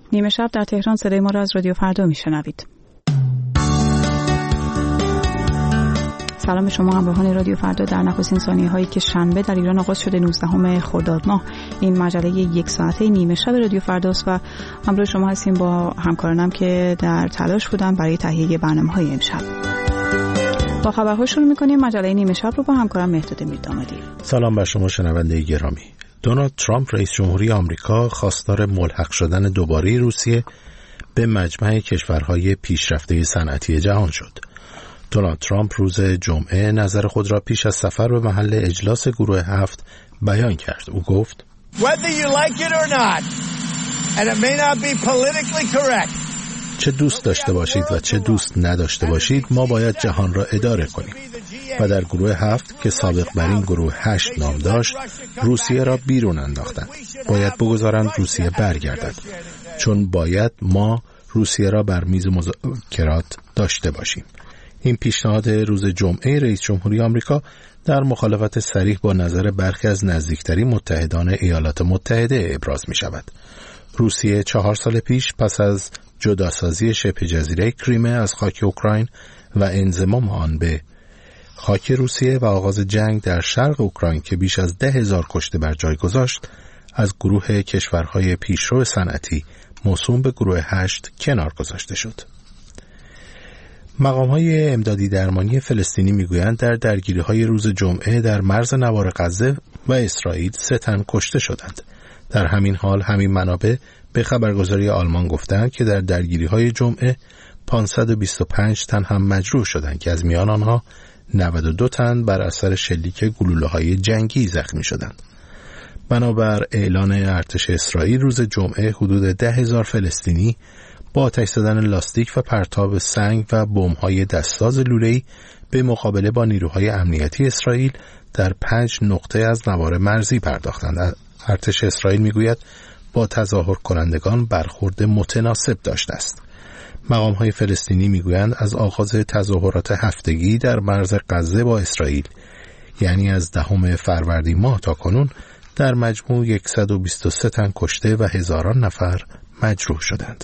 نیمه شب در تهران صدای ما را از رادیو فردا میشنوید. سلام به شما همراهان رادیو فردا در نخستین ثانیه‌هایی که شنبه در ایران آغاز شده 19 خرداد ماه. این مجله یک ساعته نیمه شب رادیو فرداست و همراه شما هستیم با همکارانم که در تلاش بودن برای تهیه برنامه‌های امشب. با خبرها شروع می‌کنیم. مجله نیمه شب رو با همکارم مهداد میردامادی. سلام بر شما شنونده گرامی. دونالد ترامپ رئیس جمهوری آمریکا خواستار ملحق شدن دوباره روسیه به مجمع کشورهای پیشرفته صنعتی جهان شد. دونالد ترامپ روز جمعه نظر خود را پیش از سفر به محل اجلاس گروه 7 بیان کرد. او گفت: چه دوست داشته باشید و چه دوست نداشته باشید، ما باید جهان را اداره کنیم. و در گروه 7 که سابق بر این گروه 8 نام داشت، روسیه را بیرون انداختند. باید بگذارند روسیه برگردد، چون باید ما روسیه را بر میز مذاکرات داشته باشیم. این پیشنهاد روز جمعه رئیس جمهوری آمریکا در مخالفت صریح با نظر برخی از نزدیکترین متحدان ایالات متحده ابراز می شود. روسیه 4 سال پیش پس از جداسازی شبه جزیره کریمه از خاک اوکراین و انضمام آن به خاک روسیه و آغاز جنگ در شرق اوکراین که بیش از 10,000 کشته بر جای گذاشت، از گروه کشورهای پیشرو صنعتی موسوم به گروه 8 کنار گذاشته شد. مقام‌های امدادی درمانی فلسطینی میگویند در درگیری‌های روز جمعه در مرز نوار غزه و اسرائیل 3 تن کشته شدند. در همین حال همین منابع به خبرگزاری آلمان گفتند که در درگیری‌های جمعه 525 تن هم مجروح شدند که از میان آنها 92 تن بر اثر شلیک گلوله‌های جنگی زخمی شدند. بنابر اعلان ارتش اسرائیل روز جمعه حدود 10,000 فلسطینی با آتش زدن لاستیک و پرتاب سنگ و بمب‌های دستساز لوله‌ای به مقابله با نیروهای امنیتی اسرائیل در 5 نقطه از نوار مرزی پرداختند. ارتش اسرائیل میگوید با تظاهر کنندگان برخورد متناسب داشته است. مقام‌های فلسطینی میگویند از آغاز تظاهرات هفتگی در مرز غزه با اسرائیل، یعنی از 10 فروردین ماه تا کنون، در مجموع 123 تن کشته و هزاران نفر مجروح شدند.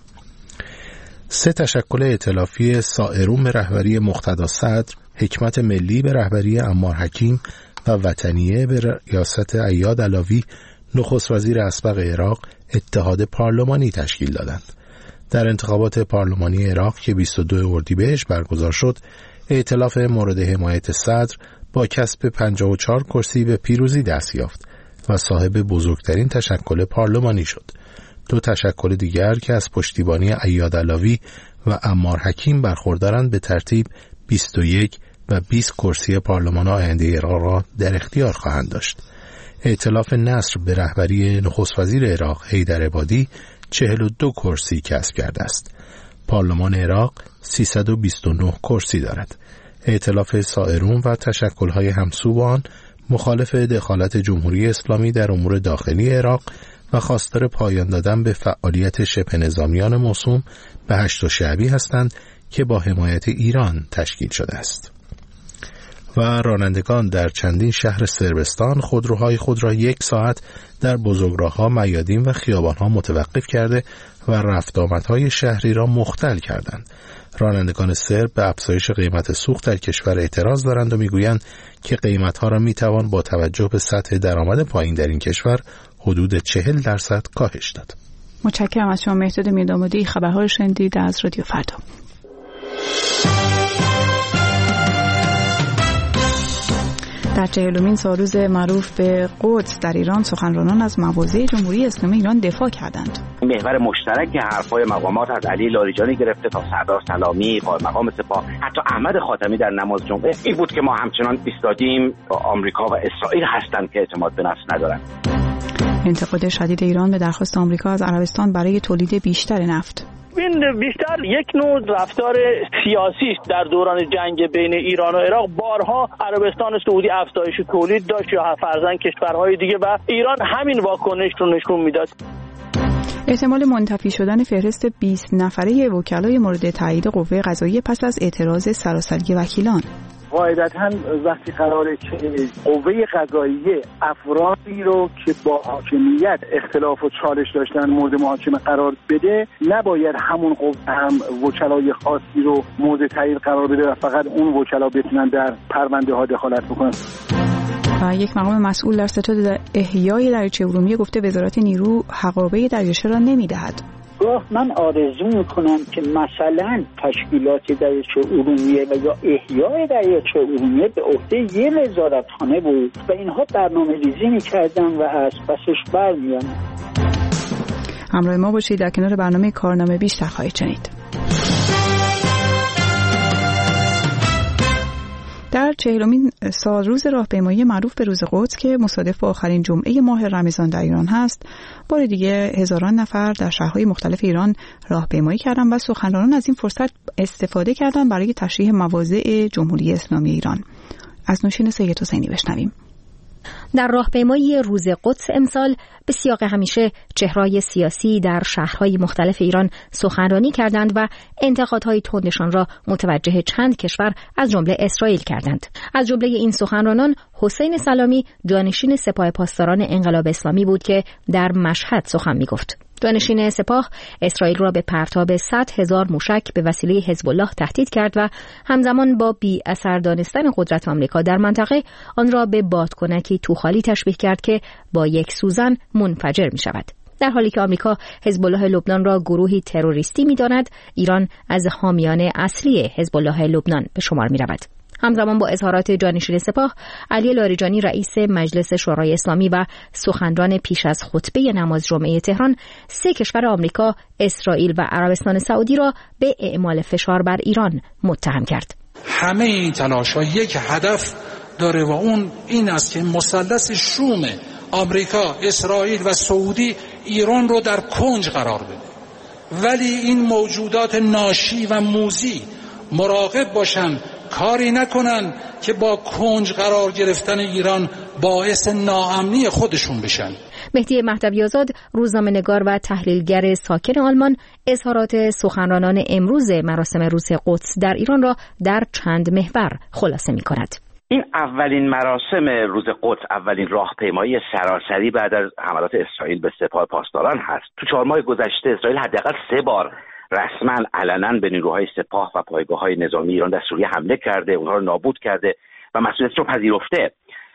3 تشکل ائتلافی سائرون به رهبری مقتدا صدر، حکمت ملی به رهبری عمار حکیم و وطنیه به ریاست عیاد علاوی، نخست وزیر اسبق عراق، اتحاد پارلمانی تشکیل دادند. در انتخابات پارلمانی عراق که 22 اردیبهشت برگزار شد، ائتلاف مورد حمایت صدر با کسب 54 کرسی به پیروزی دست یافت و صاحب بزرگترین تشکل پارلمانی شد. 2 تشکل دیگر که از پشتیبانی عیاد علاوی و عمار حکیم برخوردارند به ترتیب 21 و 20 کرسی پارلمان آینده عراق را در اختیار خواهند داشت. ائتلاف نصر به رهبری نخست وزیر عراق حیدر عبادی 42 کرسی کسب کرده است. پارلمان عراق 329 کرسی دارد. ائتلاف سائرون و تشکل‌های همسو با آن مخالف دخالت جمهوری اسلامی در امور داخلی عراق و خواستار پایان دادن به فعالیت شبه نظامیان موسوم به هشت شعبی هستند که با حمایت ایران تشکیل شده است. و رانندگان در چندین شهر صربستان خودروهای خود را 1 ساعت در بزرگراه‌ها، میادین و خیابان‌ها متوقف کرده و رفت آمدهای شهری را مختل کردند. رانندگان صرب به افزایش قیمت سوخت در کشور اعتراض دارند و میگویند که قیمت‌ها را میتوان با توجه به سطح درآمد پایین در این کشور حدود 40% کاهش داد. متشکرم از شما مهداد میردامادی. خبرها رو شنیدید از رادیو فردا. در 40مین سالروز معروف به قدس در ایران سخنرانان از مواضع جمهوری اسلامی ایران دفاع کردند. محور مشترک حرفای مقامات از علی لاریجانی گرفته تا سردار سلامی، قائد مقام سپاه، حتی احمد خاتمی در نماز جمعه این بود که ما همچنان ایستادیم آمریکا و اسرائیل هستند که اعتماد به نفس ندارند. انتقاد شدید ایران به درخواست آمریکا از عربستان برای تولید بیشتر نفت. این بیشتر یک نوع رفتار سیاسی است. در دوران جنگ بین ایران و عراق بارها عربستان سعودی افزایش تولید داشت یا فرضاً کشورهای دیگه و ایران همین واکنش رو نشون میداد. احتمال منتفی شدن فهرست 20 نفره وکلای مورد تایید قوه قضاییه پس از اعتراض سراسری وکیلان. قاعدتاً وقتی قراره که قوه قضاییه افرادی رو که با حاکمیت اختلاف و چالش داشتن مورد محاکمه قرار بده، نباید همون قوه هم وکلای خاصی رو مورد تایید قرار بده و فقط اون وکلا بتونن در پرونده ها دخالت بکنن. و یک مقام مسئول در ستاد احیای دریاچه ارومیه گفته وزارت نیرو حقابه دریاچه را نمی‌دهد. من آرزو میکنم که مثلا تشکیلات دریاچه ارومیه و یا احیای دریاچه ارومیه به عهده یه وزارتخانه بود و اینها برنامه‌ریزی میکردن و از پسش برمیان. همراه ما باشید، در کنار برنامه کارنامه بیشتر خواهید شنید. در 40مین سالروز راهپیمایی معروف به روز قدس که مصادف با آخرین جمعه ماه رمضان در ایران هست، بار دیگه هزاران نفر در شهرهای مختلف ایران راهپیمایی کردند و سخنرانان از این فرصت استفاده کردند برای تشریح مواضع جمهوری اسلامی ایران. از نوشین سید حسینی بشنویم. در راهپیمایی روز قدس امسال به سیاق همیشه چهره‌های سیاسی در شهرهای مختلف ایران سخنرانی کردند و انتقادهای تندشان را متوجه چند کشور از جمله اسرائیل کردند. از جمله این سخنرانان حسین سلامی جانشین سپاه پاسداران انقلاب اسلامی بود که در مشهد سخن می‌گفت. جانشین سپاه اسرائیل را به پرتاب 100,000 موشک به وسیله حزب الله تهدید کرد و همزمان با بی اثر دانستن قدرت آمریکا در منطقه آن را به بادکنکی توخالی تشبیه کرد که با یک سوزن منفجر می شود. در حالی که آمریکا حزب الله لبنان را گروهی تروریستی می داند، ایران از حامیان اصلی حزب الله لبنان به شمار می رود. همزمان با اظهارات جانشین سپاه، علی لاریجانی رئیس مجلس شورای اسلامی و سخنران پیش از خطبه نماز جمعه تهران 3 کشور آمریکا، اسرائیل و عربستان سعودی را به اعمال فشار بر ایران متهم کرد. همه این تلاش‌ها یک هدف داره و اون این است که مثلث شوم آمریکا، اسرائیل و سعودی ایران رو در کنج قرار بده. ولی این موجودات ناشی و موذی مراقب باشن کاری نکنن که با کنج قرار گرفتن ایران باعث ناامنی خودشون بشن. مهدی مهدوی آزاد، روزنامه‌نگار و تحلیلگر ساکن آلمان، اظهارات سخنرانان امروز مراسم روز قدس در ایران را در چند محور خلاصه می‌کند. این اولین مراسم روز قدس، اولین راهپیمایی سراسری بعد از حملات اسرائیل به سپاه پاسداران هست. تو 4 ماه گذشته اسرائیل حداقل 3 بار رسما علنا به نیروهای سپاه و پایگاه‌های نظامی ایران در سوریه حمله کرده، اونها رو نابود کرده و مسئولیت رو پذیرفته.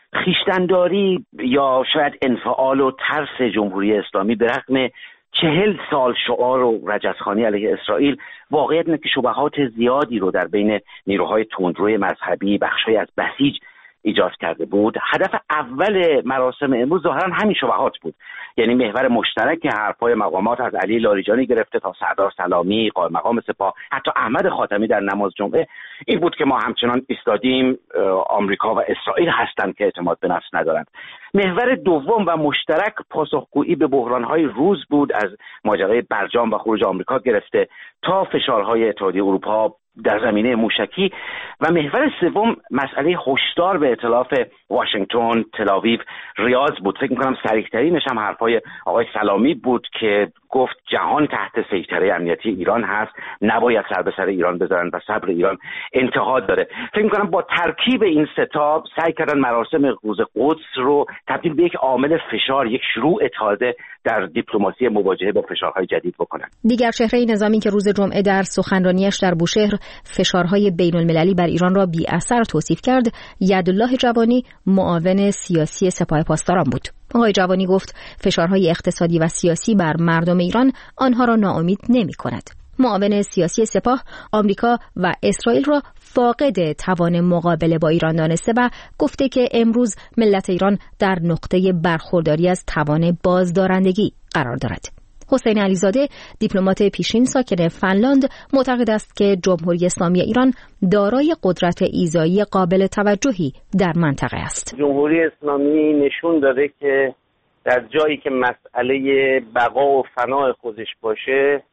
خویشتن‌داری یا شاید انفعال و ترس جمهوری اسلامی به رغم 40 سال شعار و رجزخوانی علیه اسرائیل، واقعیت اینه که شبهات زیادی رو در بین نیروهای تندروی مذهبی، بخش‌های از بسیج ایجاد کرده بود. هدف اول مراسم امروز ظاهرا همین شبهات بود، یعنی محور مشترک حرف‌های مقامات از علی لاریجانی گرفته تا سردار سلامی، قائم مقام سپاه، حتی احمد خاتمی در نماز جمعه، این بود که ما همچنان ایستادیم آمریکا و اسرائیل هستند که اعتماد به نفس ندارند. محور دوم و مشترک پاسخگویی به بحران‌های روز بود، از ماجرای برجام و خروج آمریکا گرفته تا فشارهای اتحادیه اروپا در زمینه موشکی، و محور سوم مسئله هشدار به ائتلاف واشنگتن، تل‌آویو، ریاض بود. فکر می‌کنم صریح‌ترینش هم حرفای آقای سلامی بود که گفت جهان تحت سیطره امنیتی ایران هست، نباید سر به سر ایران بذارن و صبر ایران انتها داره. فکر می‌کنم با ترکیب این سه تا سعی کردن مراسم روز قدس رو تبدیل به یک عامل فشار، یک شروع تازه در دیپلماسی مواجهه با فشارهای جدید بکنن. دیگر چهره نظامی که روز جمعه در سخنرانیش در بوشهر فشارهای بین‌المللی بر ایران را بی اثر توصیف کرد، یدالله جوانی، معاون سیاسی سپاه پاسداران بود. آقای جوانی گفت فشارهای اقتصادی و سیاسی بر مردم ایران آنها را ناامید نمی‌کند. معاون سیاسی سپاه آمریکا و اسرائیل را فاقد توان مقابله با ایران دانسته و گفته که امروز ملت ایران در نقطه برخورداری از توان بازدارندگی قرار دارد. حسین علیزاده، دیپلمات پیشین ساکن فنلاند، معتقد است که جمهوری اسلامی ایران دارای قدرت ایذایی قابل توجهی در منطقه است. جمهوری اسلامی نشون داده که در جایی که مسئله بقا و فنا خودش باشه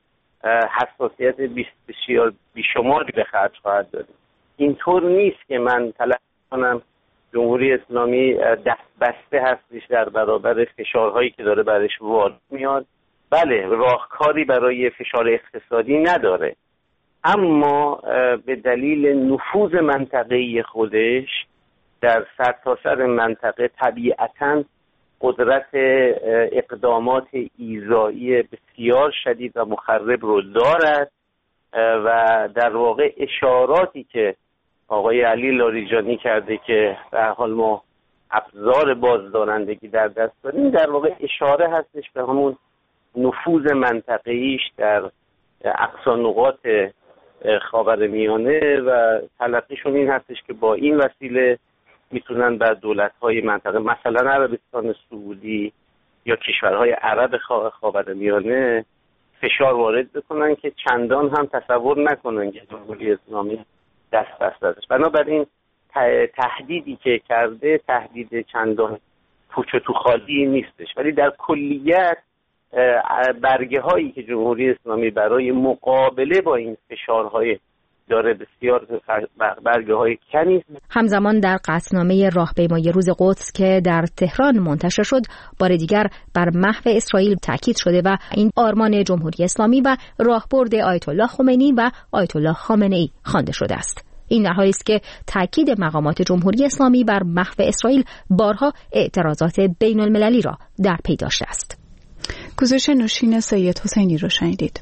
حساسیت بسیار بیشماری به خرج خواهد داد. اینطور نیست که من تلقی کنم جمهوری اسلامی دست بسته هستش در برابر فشارهایی که داره برش وارد میاد. بله، راهکاری برای فشار اقتصادی نداره، اما به دلیل نفوذ منطقه‌ای خودش در سرتاسر منطقه طبیعتاً قدرت اقدامات ایذایی بسیار شدید و مخرب رو دارد و در واقع اشاراتی که آقای علی لاریجانی کرده که در حال ما ابزار بازدارندگی در دست داریم، در واقع اشاره هستش به همون نفوذ منطقه‌ایش در اقصا نقاط خاورمیانه و تلقیشون این هستش که با این وسیله میتونن بر دولت‌های منطقه مثلا عربستان سعودی یا کشورهای عرب خاورمیانه فشار وارد بکنن که چندان هم تصور نکنن که جمهوری اسلامی دست ازش. بنابراین تهدیدی که کرده تهدید چندان پوچ و تو خالی نیستش، ولی در کلیت برگه هایی که جمهوری اسلامی برای مقابله با این فشارهای داره بسیار برگه های کنی. همزمان در قطعنامه راهپیمایی روز قدس که در تهران منتشر شد بار دیگر بر محو اسرائیل تاکید شده و این آرمان جمهوری اسلامی و راهبرد آیت الله خمینی و آیت الله خامنه ای خوانده شده است. این در حالی است که تاکید مقامات جمهوری اسلامی بر محو اسرائیل بارها اعتراضات بین المللی را در پی داشته است. گزارش نوشین سید حسینی رو شنیدید.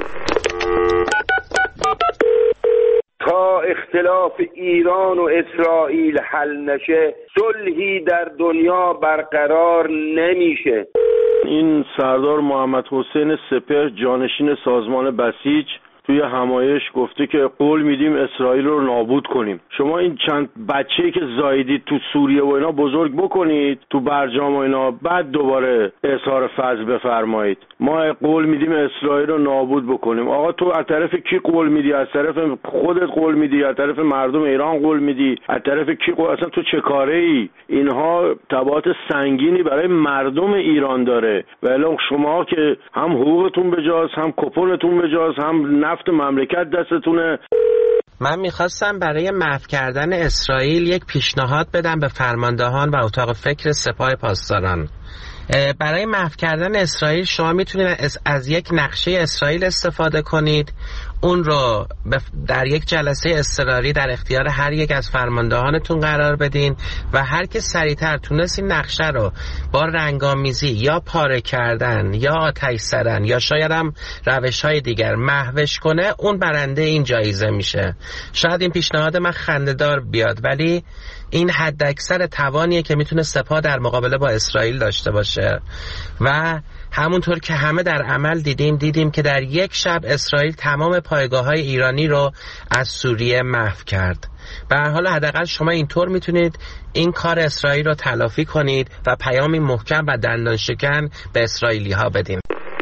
تا اختلاف ایران و اسرائیل حل نشه صلحی در دنیا برقرار نمیشه. این سردار محمد حسین سپهر جانشین سازمان بسیج توی همایش گفته که قول میدیم اسرائیل رو نابود کنیم. شما این چند بچه‌ای که زاییدید تو سوریه و اینا بزرگ بکنید تو برجام و اینا، بعد دوباره اظهار فضل بفرمایید. ما قول میدیم اسرائیل رو نابود بکنیم. آقا تو از طرف کی قول میدی؟ از طرف خودت قول میدی؟ از طرف مردم ایران قول میدی؟ از طرف کی قول؟ اصلا تو چه کاره ای؟ اینها تبعات سنگینی برای مردم ایران داره. ولی شما که هم حقوقتون بجاست، هم کپونتون بجاست، هم نفت مملکت دستتونه. من میخواستم برای محو کردن اسرائیل یک پیشنهاد بدم به فرماندهان و اتاق فکر سپاه پاسداران. برای محو کردن اسرائیل شما میتونید از یک نقشه اسرائیل استفاده کنید، اون رو در یک جلسه اضطراری در اختیار هر یک از فرماندهانتون قرار بدین و هر که سریعتر تونست این نقشه رو با رنگامیزی یا پاره کردن یا آتش زدن یا شاید هم روش‌های دیگر محوش کنه، اون برنده این جایزه میشه. شاید این پیشنهاد من خنده‌دار بیاد، ولی این حداکثر توانیه که میتونه سپاه در مقابله با اسرائیل داشته باشه و همونطور که همه در عمل دیدیم که در یک شب اسرائیل تمام پایگاه‌های ایرانی رو از سوریه محو کرد. به هر حال حداقل شما اینطور میتونید این کار اسرائیل رو تلافی کنید و پیامی محکم و دندان شکن به اسرائیلی‌ها بدین.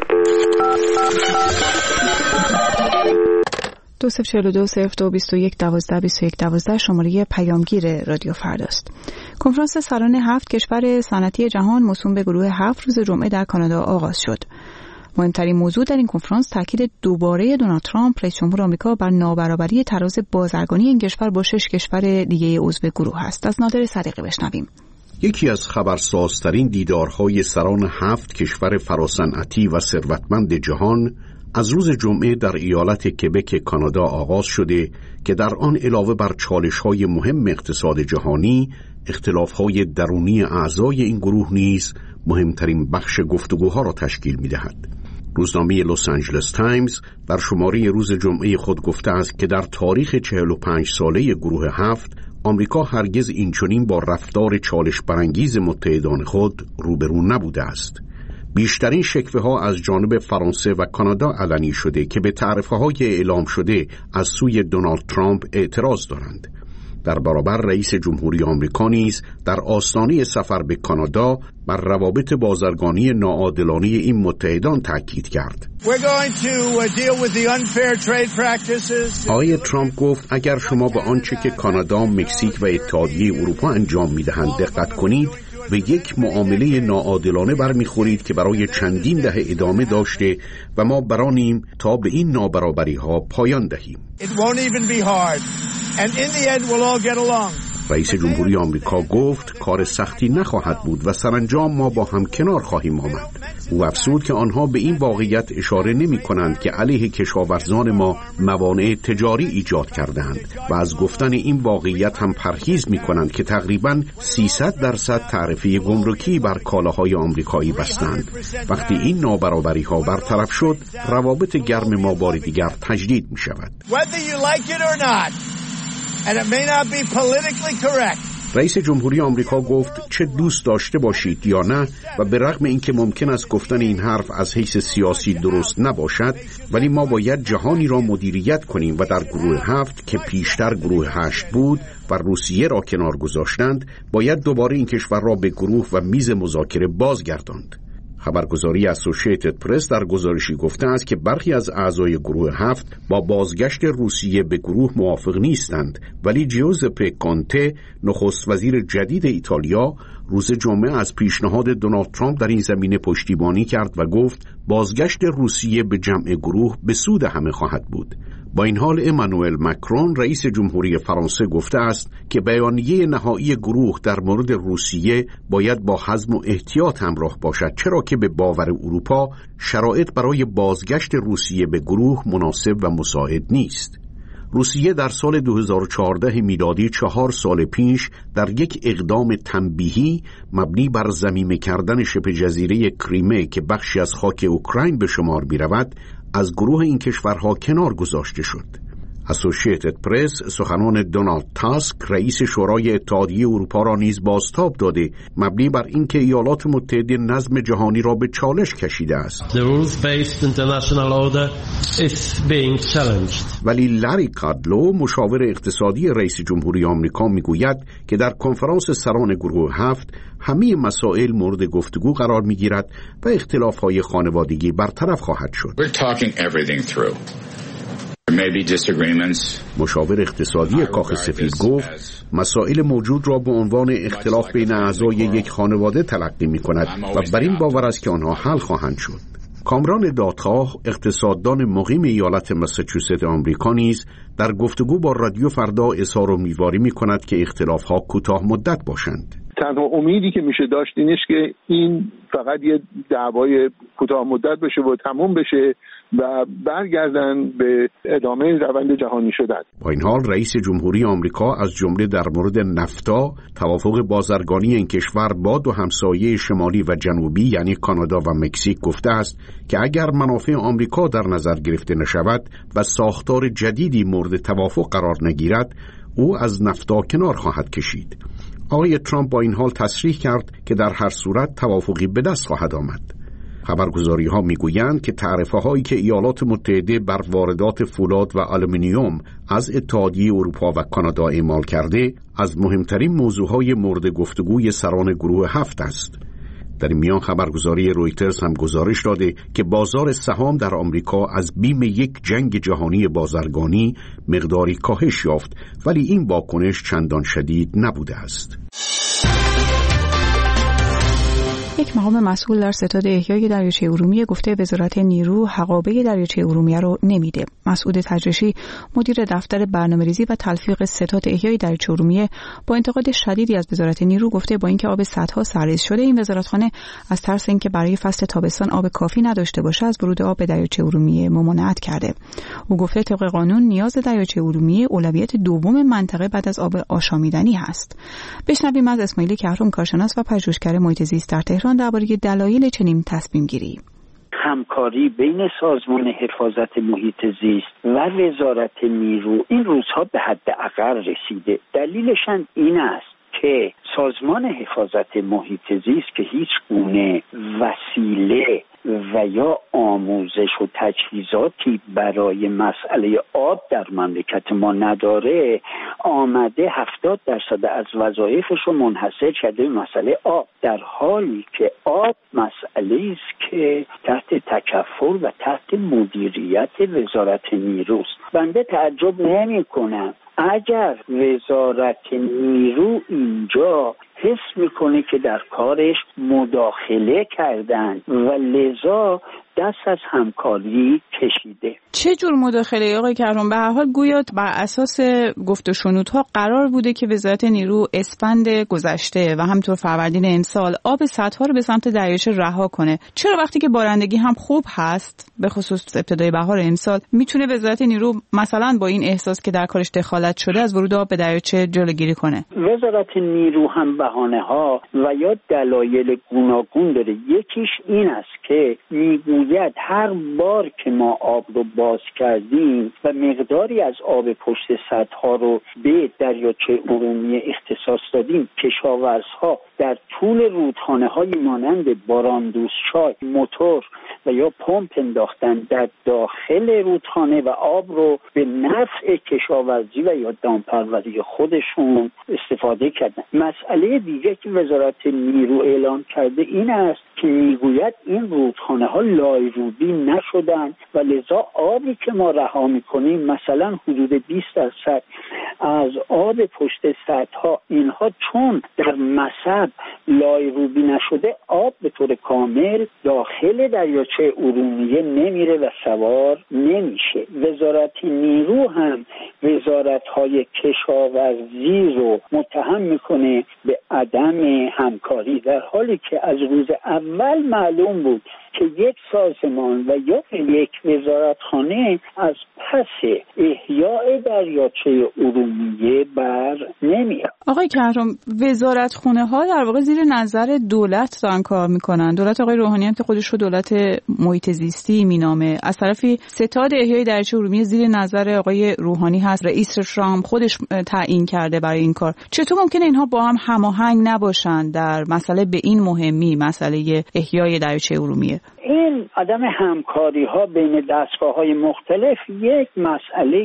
2042-02-21-12-21-12 شماره پیامگیر رادیو فرداست. کنفرانس سران 7 کشور صنعتی جهان موسوم به گروه 7 روز جمعه در کانادا آغاز شد. مهمترین موضوع در این کنفرانس تاکید دوباره دونالد ترامپ رئیس جمهور آمریکا بر نابرابری تراز بازرگانی این کشور با 6 کشور دیگه عضو گروه است. از نادر صدیقی بشنویم. یکی از خبرسازترین دیدارهای سران 7 کشور فراسنعتی و ثروتمند جهان از روز جمعه در ایالت کبک کانادا آغاز شده که در آن علاوه بر چالش‌های مهم اقتصاد جهانی، اختلاف‌های درونی اعضای این گروه نیز مهمترین بخش گفتگوها را تشکیل می‌دهد. روزنامه لس آنجلس تایمز در شماره روز جمعه خود گفته است که در تاریخ 45 ساله گروه 7 آمریکا هرگز اینچنین با رفتار چالش برانگیز متحدان خود روبرو نبوده است. بیشترین شکوه‌ها از جانب فرانسه و کانادا علنی شده که به تعرفه‌های اعلام شده از سوی دونالد ترامپ اعتراض دارند. در برابر رئیس جمهوری آمریکا نیز در آستانه سفر به کانادا بر روابط بازرگانی ناعادلانه این متحدان تاکید کرد. آقای ترامپ گفت اگر شما به آنچه که کانادا، مکزیک و اتحادیه اروپا انجام می‌دهند دقت کنید، به یک معامله ناعادلانه برمیخورید که برای چندین دهه ادامه داشته و ما برانیم تا به این نابرابری ها پایان دهیم. رئیس جمهوری آمریکا گفت کار سختی نخواهد بود و سرانجام ما با هم کنار خواهیم آمد. او افزود که آنها به این واقعیت اشاره نمی کنند که علیه کشاورزان ما موانع تجاری ایجاد کردند و از گفتن این واقعیت هم پرهیز می کنند که تقریباً 300% تعرفه گمرکی بر کالاهای آمریکایی بستند. وقتی این نابرابری ها برطرف شد، روابط گرم ما بار دیگر تجدید می شود. رئیس جمهوری آمریکا گفت چه دوست داشته باشید یا نه و به رغم اینکه ممکن است گفتن این حرف از حیث سیاسی درست نباشد، ولی ما باید جهانی را مدیریت کنیم و در گروه 7 که پیشتر گروه 8 بود و روسیه را کنار گذاشتند، باید دوباره این کشور را به گروه و میز مذاکره بازگرداند. خبرگزاری اسوسییتد پرس در گزارشی گفته است که برخی از اعضای گروه 7 با بازگشت روسیه به گروه موافق نیستند، ولی جوزپه کانته، نخست وزیر جدید ایتالیا، روز جمعه از پیشنهاد دونالد ترامپ در این زمینه پشتیبانی کرد و گفت بازگشت روسیه به جمع گروه به سود همه خواهد بود. با این حال امانوئل مکرون رئیس جمهوری فرانسه گفته است که بیانیه نهایی گروه در مورد روسیه باید با حزم و احتیاط همراه باشد، چرا که به باور اروپا شرایط برای بازگشت روسیه به گروه مناسب و مساعد نیست. روسیه در سال 2014 میلادی 4 سال پیش در یک اقدام تنبیهی مبنی بر ضمیمه کردن شبه جزیره کریمه که بخشی از خاک اوکراین به شمار می رود، از گروه این کشورها کنار گذاشته شد. اسوسییتد پرس سخنان دونالد تاسک رئیس شورای اتحادیه اروپا را نیز بازتاب داده، مبنی بر اینکه ایالات متحده نظم جهانی را به چالش کشیده است. ولی لاری کادلو مشاور اقتصادی رئیس جمهوری آمریکا میگوید که در کنفرانس سران گروه 7 همه مسائل مورد گفتگو قرار میگیرد و اختلاف‌های خانوادگی برطرف خواهد شد. مشاور اقتصادی کاخ سفید گفت مسائل موجود را به عنوان اختلاف بین اعضای یک خانواده تلقی می کند و بر این باور است که آنها حل خواهند شد. کامران دادخواه، اقتصاددان مقیم ایالت مساچوست آمریکا نیز در گفتگو با رادیو فردا اظهار امیدواری می کند که اختلاف‌ها کوتاه مدت باشند. تنها امیدی که میشه داشت اینش که این فقط یه دعوای کوتاه مدت بشه و تموم بشه و برگردن به ادامه روند جهانی شدن. با این حال رئیس جمهوری آمریکا از جمله در مورد نفتا، توافق بازرگانی این کشور با دو همسایه شمالی و جنوبی یعنی کانادا و مکزیک گفته است که اگر منافع آمریکا در نظر گرفته نشود و ساختار جدیدی مورد توافق قرار نگیرد، او از نفتا کنار خواهد کشید. آقای ترامپ با این حال تصریح کرد که در هر صورت توافقی به دست خواهد آمد. خبرگزاری ها میگویند که تعرفه هایی که ایالات متحده بر واردات فولاد و آلومینیوم از اتحادیه اروپا و کانادا اعمال کرده از مهمترین موضوعهای مورد گفتگوی سران گروه 7 است. در این میان خبرگزاری رویترز هم گزارش داده که بازار سهام در آمریکا از بیم یک جنگ جهانی بازرگانی مقداری کاهش یافت، ولی این واکنش چندان شدید نبوده است. یک مقام مسئول در ستاد احیای دریاچه ارومیه گفته وزارت نیرو حقابه دریاچه ارومیه رو نمیده. مسعود تجریشی مدیر دفتر برنامه‌ریزی و تلفیق ستاد احیای دریاچه ارومیه با انتقاد شدیدی از وزارت نیرو گفته با اینکه آب سدها سرریز شده، این وزارتخانه از ترس اینکه برای فصل تابستان آب کافی نداشته باشه از ورود آب به دریاچه ارومیه ممانعت کرده. او گفته طبق قانون نیاز دریاچه ارومیه اولویت دوم منطقه بعد از آب آشامیدنی هست. بشنویم از اسماعیل کهرم کارشناس و پژوهشگر محیط زیست در تهران درباره دلایل چنین تصمیم گیری. همکاری بین سازمان حفاظت محیط زیست و وزارت نیرو این روزها به حداقل رسیده. دلیلش این است که سازمان حفاظت محیط زیست که هیچ گونه وسیله و یا آموزش و تجهیزاتی برای مسئله آب در مملکت ما نداره، آمده 70% از وظایفش رو منحصر کرده به مسئله آب، در حالی که آب مسئله است که تحت تکفل و تحت مدیریت وزارت نیروست. بنده تعجب نمی کنم اگر وزارت نیرو اینجا حس میکنه که در کارش مداخله کردن و لذا دست از همکاری کشیده. چه جور مداخله آقای کرم؟ به هر حال گویا بر اساس گفت و شنودها قرار بوده که وزارت نیرو اسفند گذشته و همینطور فروردین امسال آب سدها رو به سمت دریاچه رها کنه. چرا وقتی که بارندگی هم خوب هست، به خصوص ابتدای بهار امسال، میتونه وزارت نیرو مثلا با این احساس که در کارش دخالت شده از ورود آب به دریاچه جلوگیری کنه؟ وزارت نیرو هم بهانه‌ها و یا دلایل گوناگون داره. یکیش این است که میگوید هر بار که ما آب رو باز کردیم و مقداری از آب پشت سدها رو به دریاچه ارومیه اختصاص دادیم، کشاورزها در طول رودخانه‌های مانند باراندوزچای موتور و یا پمپ انداختن در داخل رودخانه و آب رو به نفع کشاورزی و یا دامپروری خودشون استفاده کردن. مسئله دیگه که وزارت نیرو اعلام کرده این است که میگوید این رودخانه‌ها لایروبی نشدن و لذا آبی که ما رها می‌کنیم، مثلا حدود 20% از آب پشت سدها، اینها چون در مصب لایروبی نشده، آب به طور کامل داخل دریاچه ارومیه نمیره و سوار نمیشه. وزارت نیرو هم وزارت‌های کشاورزی رو متهم میکنه به عدم همکاری، در حالی که از روز اول معلوم بود که یک سازمان و یا یک وزارتخانه از پس احیاء دریاچه ارومیه بر نمیاد. آقای کهرم، وزارتخونه ها در واقع زیر نظر دولت دارن کار میکنن. دولت آقای روحانی هم که خودش رو دولت محیط زیستی مینامه، از طرفی ستاد احیای دریاچه ارومیه زیر نظر آقای روحانی هست، رئیسش را هم خودش تعیین کرده برای این کار. چطور ممکنه اینها با هم هماهنگ نباشن در مسئله به این مهمی، مسئله احیای دریاچه ارومیه؟ این عدم همکاری ها بین دستگاه های مختلف یک مسئله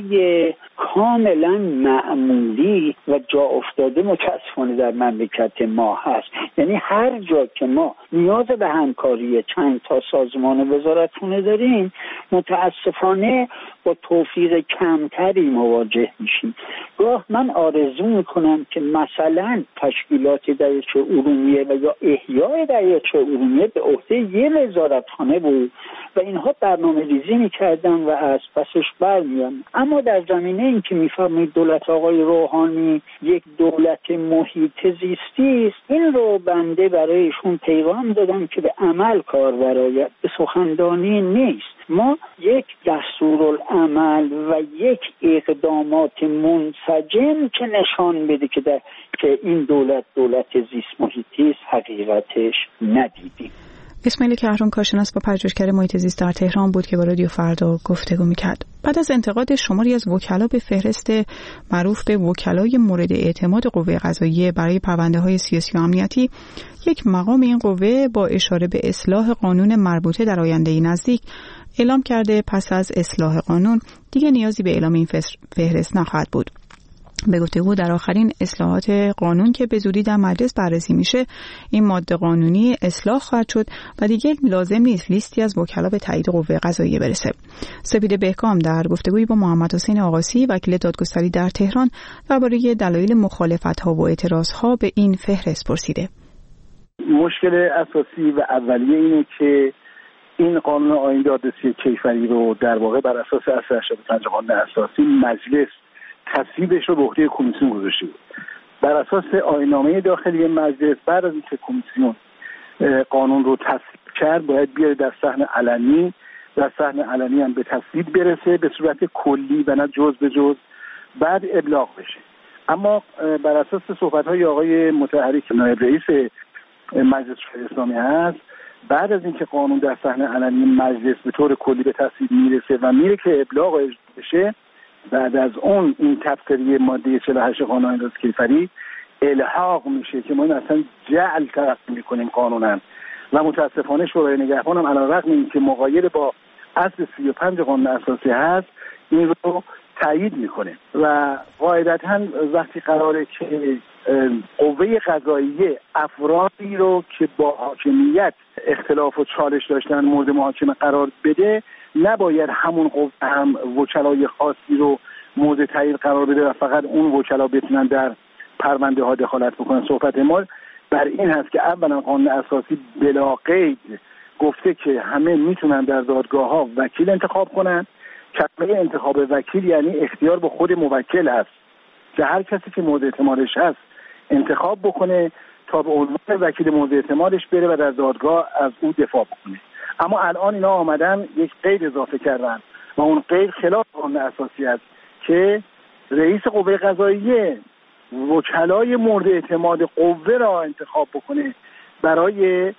کاملا معمولی و جا افتاده متاسفانه در مملکت ما هست. یعنی هر جا که ما نیاز به همکاری چند تا سازمان وزارتخونه داریم، متاسفانه با توفیق کمتری مواجه میشیم. گاه من آرزو میکنم که مثلا تشکیلات دریاچه ارومیه و یا احیای دریاچه ارومیه به عهده یه وزارتخانه بود و اینها برنامه ریزی میکردن و از پسش برمیان. اما در زمینه این که میفرمایید دولت آقای روحانی یک دولت محیط زیستی است، این رو بنده برایشون پیغام دادم که به عمل کار برآید، به سخنرانی نیست. ما یک دستورالعمل و یک اقدامات منسجم که نشان بده که این دولت زیست محیطی است حقیقتش ندیدیم. اسماعیل کهرم، کارشناس با پژوهشگر محیط زیست در تهران بود که با رادیو فردا گفتگو می‌کرد. بعد از انتقاد شماری از وکلا به فهرست معروف به وکلای مورد اعتماد قوه قضاییه برای پرونده‌های سیاسی و امنیتی، یک مقام این قوه با اشاره به اصلاح قانون مربوطه در آینده نزدیک اعلام کرده پس از اصلاح قانون دیگر نیازی به اعلام این فهرست نخواهد بود. به گفته او در آخرین اصلاحات قانون که به زودی در مجلس بررسی میشه، این ماده قانونی اصلاح خواهد شد و دیگه لازم نیست لیستی از وکلا به تایید قوه قضاییه برسه. سپید بهکام در گفتگویی با محمد حسین آقاسی وکیل دادگستری در تهران درباره دلایل مخالفت‌ها و اعتراض‌ها به این فهرست پرسیده. مشکل اساسی و اولیه اینه که این قانون آیین دادرسی کیفری رو در واقع بر اساس اصل 85 قانون اساسی مجلس تصویبش رو به عهده کمیسیون گذاشته بود. بر اساس آیین‌نامه داخلی مجلس بعد از اینکه کمیسیون قانون رو تصویب کرد باید بیاره در صحن علنی، در صحن علنی هم به تصویب برسه به صورت کلی و نه جز به جز، بعد ابلاغ بشه. اما بر اساس صحبت‌های آقای متحری که نایب رئیس مجلس اسلامی هست، بعد از اینکه قانون در صحن علنی مجلس به طور کلی به تصویب میرسه و میره که ابلاغ بشه، بعد از اون این تفسیری ماده 48 قانون آیین کیفری الحاق میشه که ما این اصلا جعل تلقی میکنیم قانونا و متاسفانه شورای نگهبان هم علیرغم اینکه مغایر با اصل 35 قانون اساسی هست این رو تایید میکنه و قاعدتاً وقتی قراره که قوه قضاییه افرادی رو که با حاکمیت اختلاف و چالش داشتن مورد محاکمه قرار بده، نباید همون قوه هم وکلای خاصی رو مورد تایید قرار بده و فقط اون وکلا بتونن در پرونده ها دخالت بکنن. صحبت ما بر این هست که اولا قانون اساسی بلا قید گفته که همه میتونن در دادگاه ها وکیل انتخاب کنن. کلمه انتخاب وکیل یعنی اختیار به خود موکل هست که هر کسی که مورد اعتمادش هست انتخاب بکنه تا به عنوان وکیل مورد اعتمادش بره و در دادگاه از او دفاع بکنه. اما الان اینا آمدن یک قید اضافه کردن و اون قید خلاف قانون اساسی است که رئیس قوه قضاییه وکلای مورد اعتماد قوه را انتخاب بکنه برای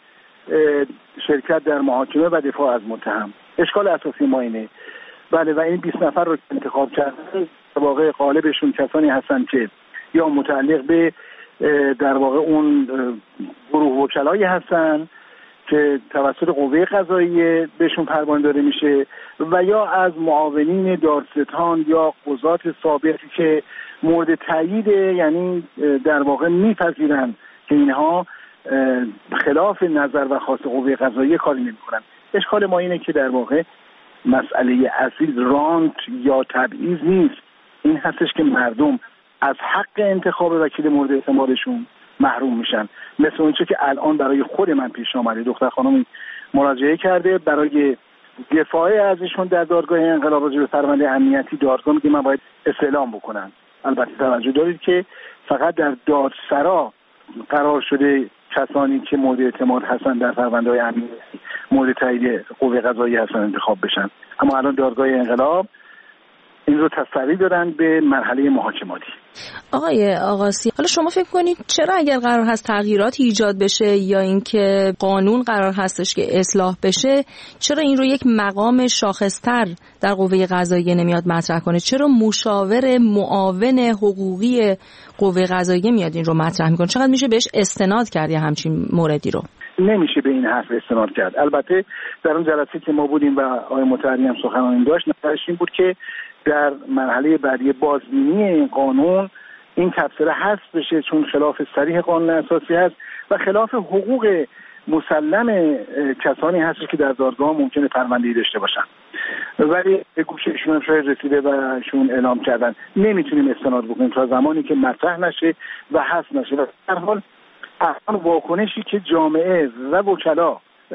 شرکت در محاکمه و دفاع از متهم. اشکال اساسی ما اینه. بله، و این 20 نفر رو انتخاب کردن در واقع غالبشون کسانی هستن که یا متعلق به در واقع اون گروه وکلایی هستن که توسط قوه قضاییه بهشون پروانه داده میشه و یا از معاونین دادستان یا قضات سابقی که مورد تایید، یعنی در واقع میپذیرن که اینها خلاف نظر و خواست قوه قضاییه کاری نمیکنن. اشکال ما اینه که در واقع مسئله اصلی رانت یا تبعیض نیست، این هستش که مردم از حق انتخاب وکیل مورد اعتمادشون محروم میشن. مثل اونچه که الان برای خود من پیش آمده، دختر خانمی مراجعه کرده برای دفاع ازشون در دادگاه انقلاب راجع به پرونده امنیتی، دادگاه میگه من باید استعلام بکنم. البته توجه دارید که فقط در دادسرا قرار شده کسانی که مورد اعتماد هستن در پرونده‌های امنیتی مورد تایید قوه قضاییه هستن انتخاب بشن، اما الان دادگاه انقلاب این رو تسری دادن به مرحله محاکماتی. آقای آقاسی، حالا شما فکر کنید چرا اگر قرار هست تغییراتی ایجاد بشه یا اینکه قانون قرار هستش که اصلاح بشه، چرا این رو یک مقام شاخص‌تر در قوه قضاییه نمیاد مطرح کنه؟ چرا مشاور معاون حقوقی قوه قضاییه میاد این رو مطرح میکنه؟ چقدر میشه بهش استناد کرد یا همچین موردی رو؟ نمیشه به این حرف استناد کرد. البته در اون جلسه که ما بودیم و آقای مطهری هم سخنرانی داشت، نظرش این بود که در مرحله بعدی بازبینی این قانون این تبصره حذف بشه، چون خلاف صریح قانون اساسی هست و خلاف حقوق مسلم کسانی هست که در دادگاه ممکنه پرونده‌ای داشته باشن. ولی به گوش ایشون هم شاید رسیده و ایشون اعلام کردن نمیتونیم استناد بکنیم تا زمانی که مطرح نشه و حذف نشه. و در حال اصلا واکنشی که جامعه و وکلا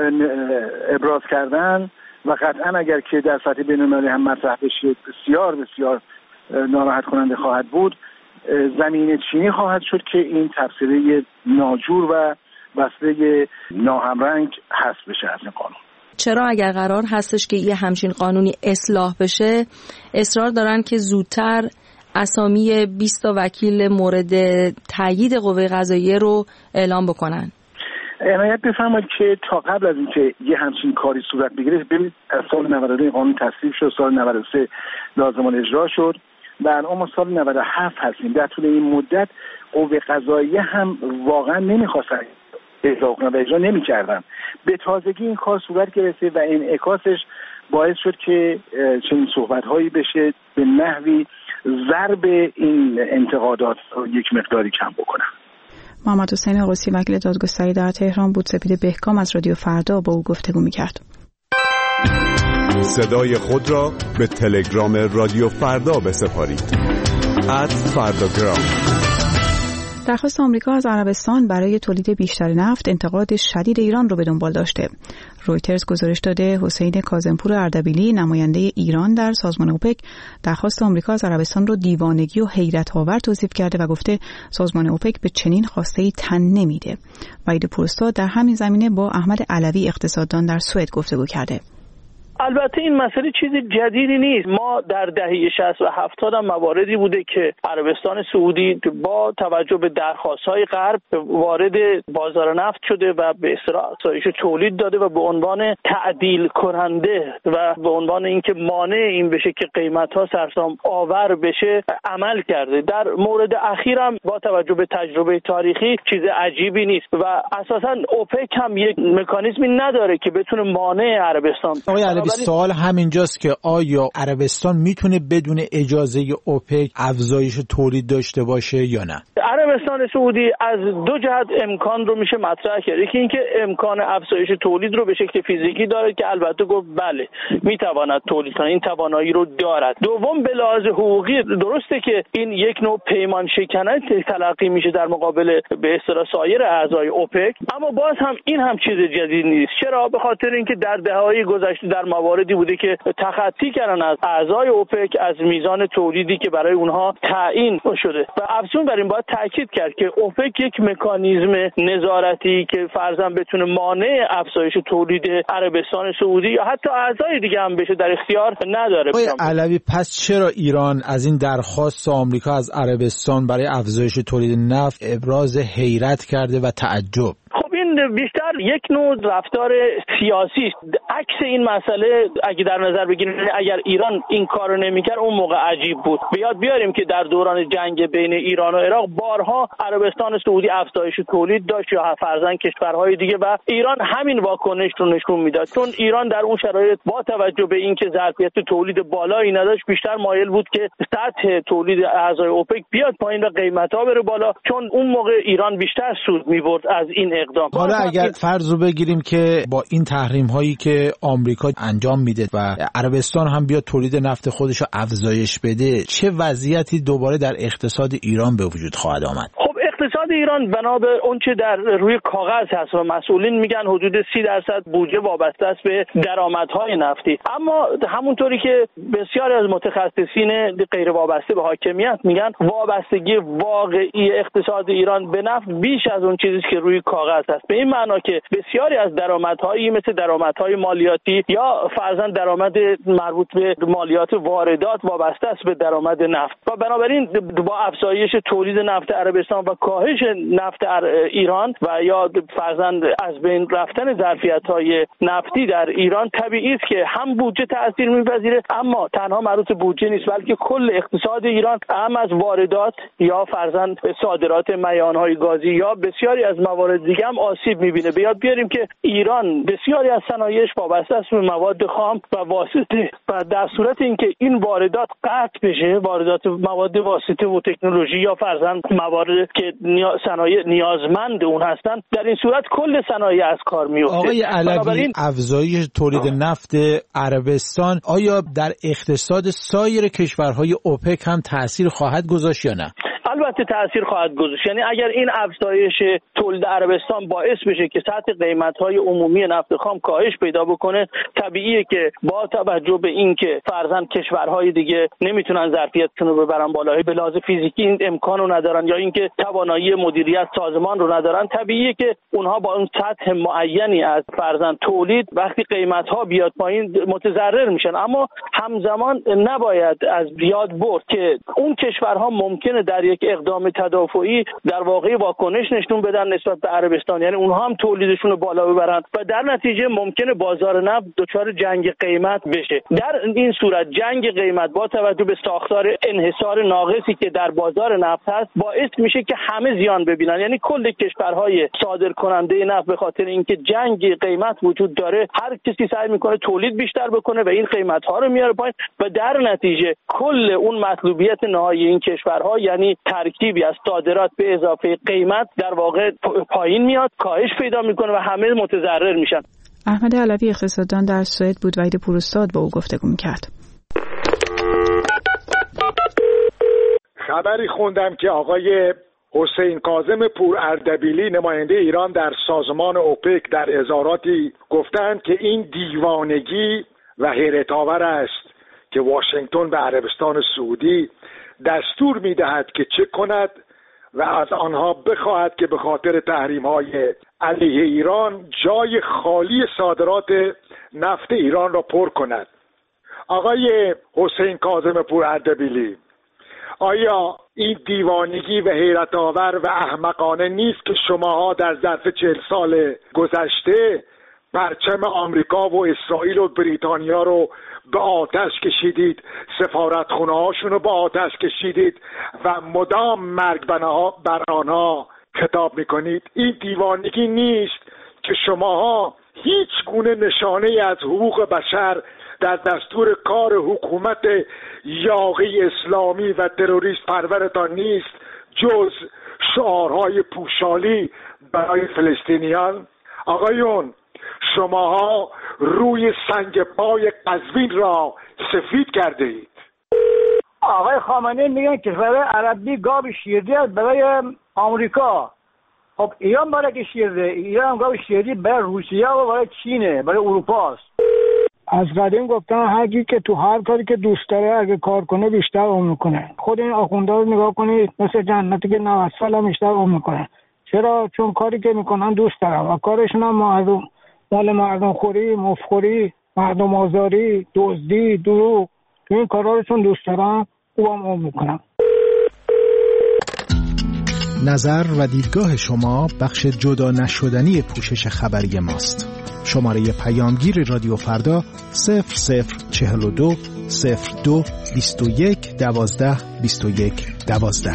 ابراز کردن و قطعا اگر که در سطح بین‌المللی هم مطرح بشه بسیار بسیار ناراحت کننده خواهد بود. زمین چینی خواهد شد که این تفسیره ناجور و بسته ناهمرنگ حذف بشه از این قانون. چرا اگر قرار هستش که یه همچین قانونی اصلاح بشه اصرار دارن که زودتر اسامی 20 وکیل مورد تایید قوه قضاییه رو اعلام بکنن؟ عنایت بفرمایید که تا قبل از اینکه یه همچین کاری صورت بگیره، ببینید از سال 92 قانون تصویب شد، سال 93 لازمان اجرا شد و الان ما سال 97 هستیم. در طول این مدت قوه قضاییه هم واقعا نمیخواستن اجرا کنن و اجرا نمیکردن. به تازگی این کار صورت گرفته و انعکاسش باعث شد که چنین صحبت‌هایی بشه به نحوی ضرب این انتقادات رو یک مقداری کم بکنن. محمد حسین آقاسی وکیل دادگستری در تهران بود. سپید بهکام از رادیو فردا با او گفتگو می‌کرد. صدای خود را به تلگرام رادیو فردا بسپارید. @فرdagram. درخواست آمریکا از عربستان برای تولید بیشتر نفت انتقاد شدید ایران رو به دنبال داشته. رویترز گزارش داده حسین کاظمپور اردبیلی نماینده ایران در سازمان اوپک درخواست آمریکا از عربستان رو دیوانگی و حیرت‌آور توصیف کرده و گفته سازمان اوپک به چنین خواسته‌ای تن نمیده. وحید پورستاد در همین زمینه با احمد علوی اقتصاددان در سوئد گفتگو کرده. البته این مسئله چیز جدیدی نیست. ما در دهه 60 و 70 هم مواردی بوده که عربستان سعودی با توجه به درخواست‌های غرب وارد بازار نفت شده و به اصطلاح افزایش تولید داده و به عنوان تعدیل کننده و به عنوان اینکه مانع این بشه که قیمت‌ها سرسام آور بشه عمل کرده. در مورد اخیر هم با توجه به تجربه تاریخی چیز عجیبی نیست و اساساً اوپک هم یک مکانیزمی نداره که بتونه مانع عربستان. سوال همینجاست که آیا عربستان میتونه بدون اجازه اوپک افزایش تولید داشته باشه یا نه؟ عربستان سعودی از دو جهت امکان رو میشه مطرح کرد. یکی اینکه امکان افزایش تولید رو به شکل فیزیکی داره که البته گفت بله میتواند تولید کنه، این توانایی رو دارد. دوم به لحاظ حقوقی درسته که این یک نوع پیمان شکنی تلقی میشه در مقابل به اصطلاح سایر اعضای اوپک، اما باز هم این هم چیز جدید نیست. چرا؟ به خاطر اینکه در دهه‌های گذشته در مواردی بوده که تخطی کردن از اعضای اوپک از میزان تولیدی که برای اونها تعیین شده و افزون بر این باید تاکید کرد که اوپک یک مکانیزم نظارتی که فرضاً بتونه مانع افزایش تولید عربستان سعودی یا حتی اعضای دیگه هم بشه در اختیار نداره. علوی، پس چرا ایران از این درخواست آمریکا از عربستان برای افزایش تولید نفت ابراز حیرت کرده و تعجب؟ این بیشتر یک نوع رفتار سیاسی است. عکس این مسئله اگه در نظر بگیریم، اگر ایران این کارو نمی‌کرد اون موقع عجیب بود. به یاد بیاریم که در دوران جنگ بین ایران و عراق بارها عربستان سعودی افزایش تولید داشت یا فرضاً کشورهای دیگه و ایران همین واکنش رو نشون میداد، چون ایران در اون شرایط با توجه به اینکه ظرفیت تولید بالایی نداشت بیشتر مایل بود که سطح تولید اعضای اوپک بیاد پایین و قیمت‌ها بره بالا، چون اون موقع ایران بیشتر سود می‌برد از این اقدام. حالا اگر فرض رو بگیریم که با این تحریم هایی که آمریکا انجام میده و عربستان هم بیاد تولید نفت خودش رو افزایش بده، چه وضعیتی دوباره در اقتصاد ایران به وجود خواهد آمد؟ اقتصاد ایران بنا به اون چه در روی کاغذ هست و مسئولین میگن حدود 30% بودجه وابسته است به درآمدهای نفتی، اما همونطوری که بسیاری از متخصصین غیر وابسته به حاکمیت میگن وابستگی واقعی اقتصاد ایران به نفت بیش از اون چیزی که روی کاغذ هست، به این معنا که بسیاری از درآمدهایی مثل درآمدهای مالیاتی یا فرضاً درآمد مربوط به مالیات واردات وابسته است به درآمد نفت و بنابراین با افزایش تولید نفت عربستان و کاهش نفت ایران و یا فرضاً از بین رفتن ظرفیت‌های نفتی در ایران، طبیعی است که هم بودجه تأثیر می‌پذیره، اما تنها مربوط به بودجه نیست بلکه کل اقتصاد ایران هم از واردات یا فرضاً صادرات میان‌های گازی یا بسیاری از موارد دیگه هم آسیب می‌بینه. به یاد بیاریم که ایران بسیاری از صنایعش وابسته است به مواد خام و واسطه و در صورت اینکه این واردات قطع بشه، واردات مواد واسطه و تکنولوژی یا فرضاً موارد که صنایع نیازمند اون هستن، در این صورت کل صنایع از کار میفته. آقای علوی، افزایش تولید نفت عربستان آیا در اقتصاد سایر کشورهای اوپک هم تأثیر خواهد گذاشت یا نه؟ البته تأثیر خواهد گذاشت. یعنی اگر این افزایش تولید عربستان باعث بشه که سطح قیمت‌های عمومی نفت خام کاهش پیدا بکنه، طبیعیه که با توجه به اینکه فرضاً کشورهای دیگه نمیتونن ظرفیتشون رو ببرن بالا، به لحاظ فیزیکی این امکان رو ندارن یا اینکه توانایی مدیریت سازمان رو ندارن، طبیعیه که اونها با اون سطح معینی از فرضاً تولید وقتی قیمت‌ها بیاد پایین متضرر میشن. اما همزمان نباید از یاد برد که اون کشورها ممکنه در یک اقدام تدافعی در واقع واکنش نشون بدن نسبت به عربستان، یعنی اونها هم تولیدشون رو بالا ببرن و در نتیجه ممکنه بازار نفت دچار جنگ قیمت بشه. در این صورت جنگ قیمت با توجه به ساختار انحصار ناقصی که در بازار نفت هست باعث میشه که همه زیان ببینن، یعنی کل کشورهای صادرکننده نفت به خاطر اینکه جنگ قیمت وجود داره هر کسی سعی میکنه تولید بیشتر بکنه و این قیمت‌ها رو میاره پایین و در نتیجه کل اون مطلوبیت نهایی این کشورها یعنی ترکیبی از صادرات به اضافه قیمت در واقع پایین میاد، کاهش پیدا میکنه و همه متضرر میشن. احمد علوی اقتصاددان در سوئد بود. وحید پوراستاد با او گفتگو میکرد. خبری خوندم که آقای حسین کاظم پوراردبیلی نماینده ایران در سازمان اوپک در اظهاراتی گفتند که این دیوانگی و حیرت آور است که واشنگتن به عربستان سعودی دستور میدهد که چه کند و از آنها بخواهد که به خاطر تحریم‌های علیه ایران جای خالی صادرات نفت ایران را پر کند. آقای حسین کاظم پوراردبیلی، آیا این دیوانگی و حیرت آور و احمقانه نیست که شماها در ظرف 40 سال گذشته پرچم آمریکا و اسرائیل و بریتانیا رو به آتش کشیدید، سفارتخونه هاشون رو به آتش کشیدید و مدام مرگ بر آنها خطاب میکنید؟ این دیوانگی نیست که شماها هیچ گونه نشانه از حقوق بشر در دستور کار حکومت یاغی اسلامی و تروریست پرورتان نیست جز شعارهای پوشالی برای فلسطینیان؟ آقایون، شماها روی سنگ پای قزوین را سفید کرده اید. آقای خامنه‌ای میگن کشور عربی گاو شیردی برای آمریکا. خب ایران برای که شیرده، ایران گاو شیردی برای روسیه و برای چینه، برای اروپا است. از قدیم گفتن هر کی که تو هر کاری که دوست داره اگه کار کنه بیشتر عمر میکنه. خود این آخوندا رو نگاه کنید، مثل جنتی که 90 سال بیشتر عمر میکنه. چرا؟ چون کاری که میکنن دوست دارن و کارشون هم مال مردم خوری، مفخوری، مردم آزاری، دزدی، دروغ. تو این کارا رو چون دوست دارن او هم عمر میکنن. نظر و دیدگاه شما بخش جدا نشدنی پوشش خبری ماست. شماره پیامگیر رادیو فردا 0042 02 21 12 21 12.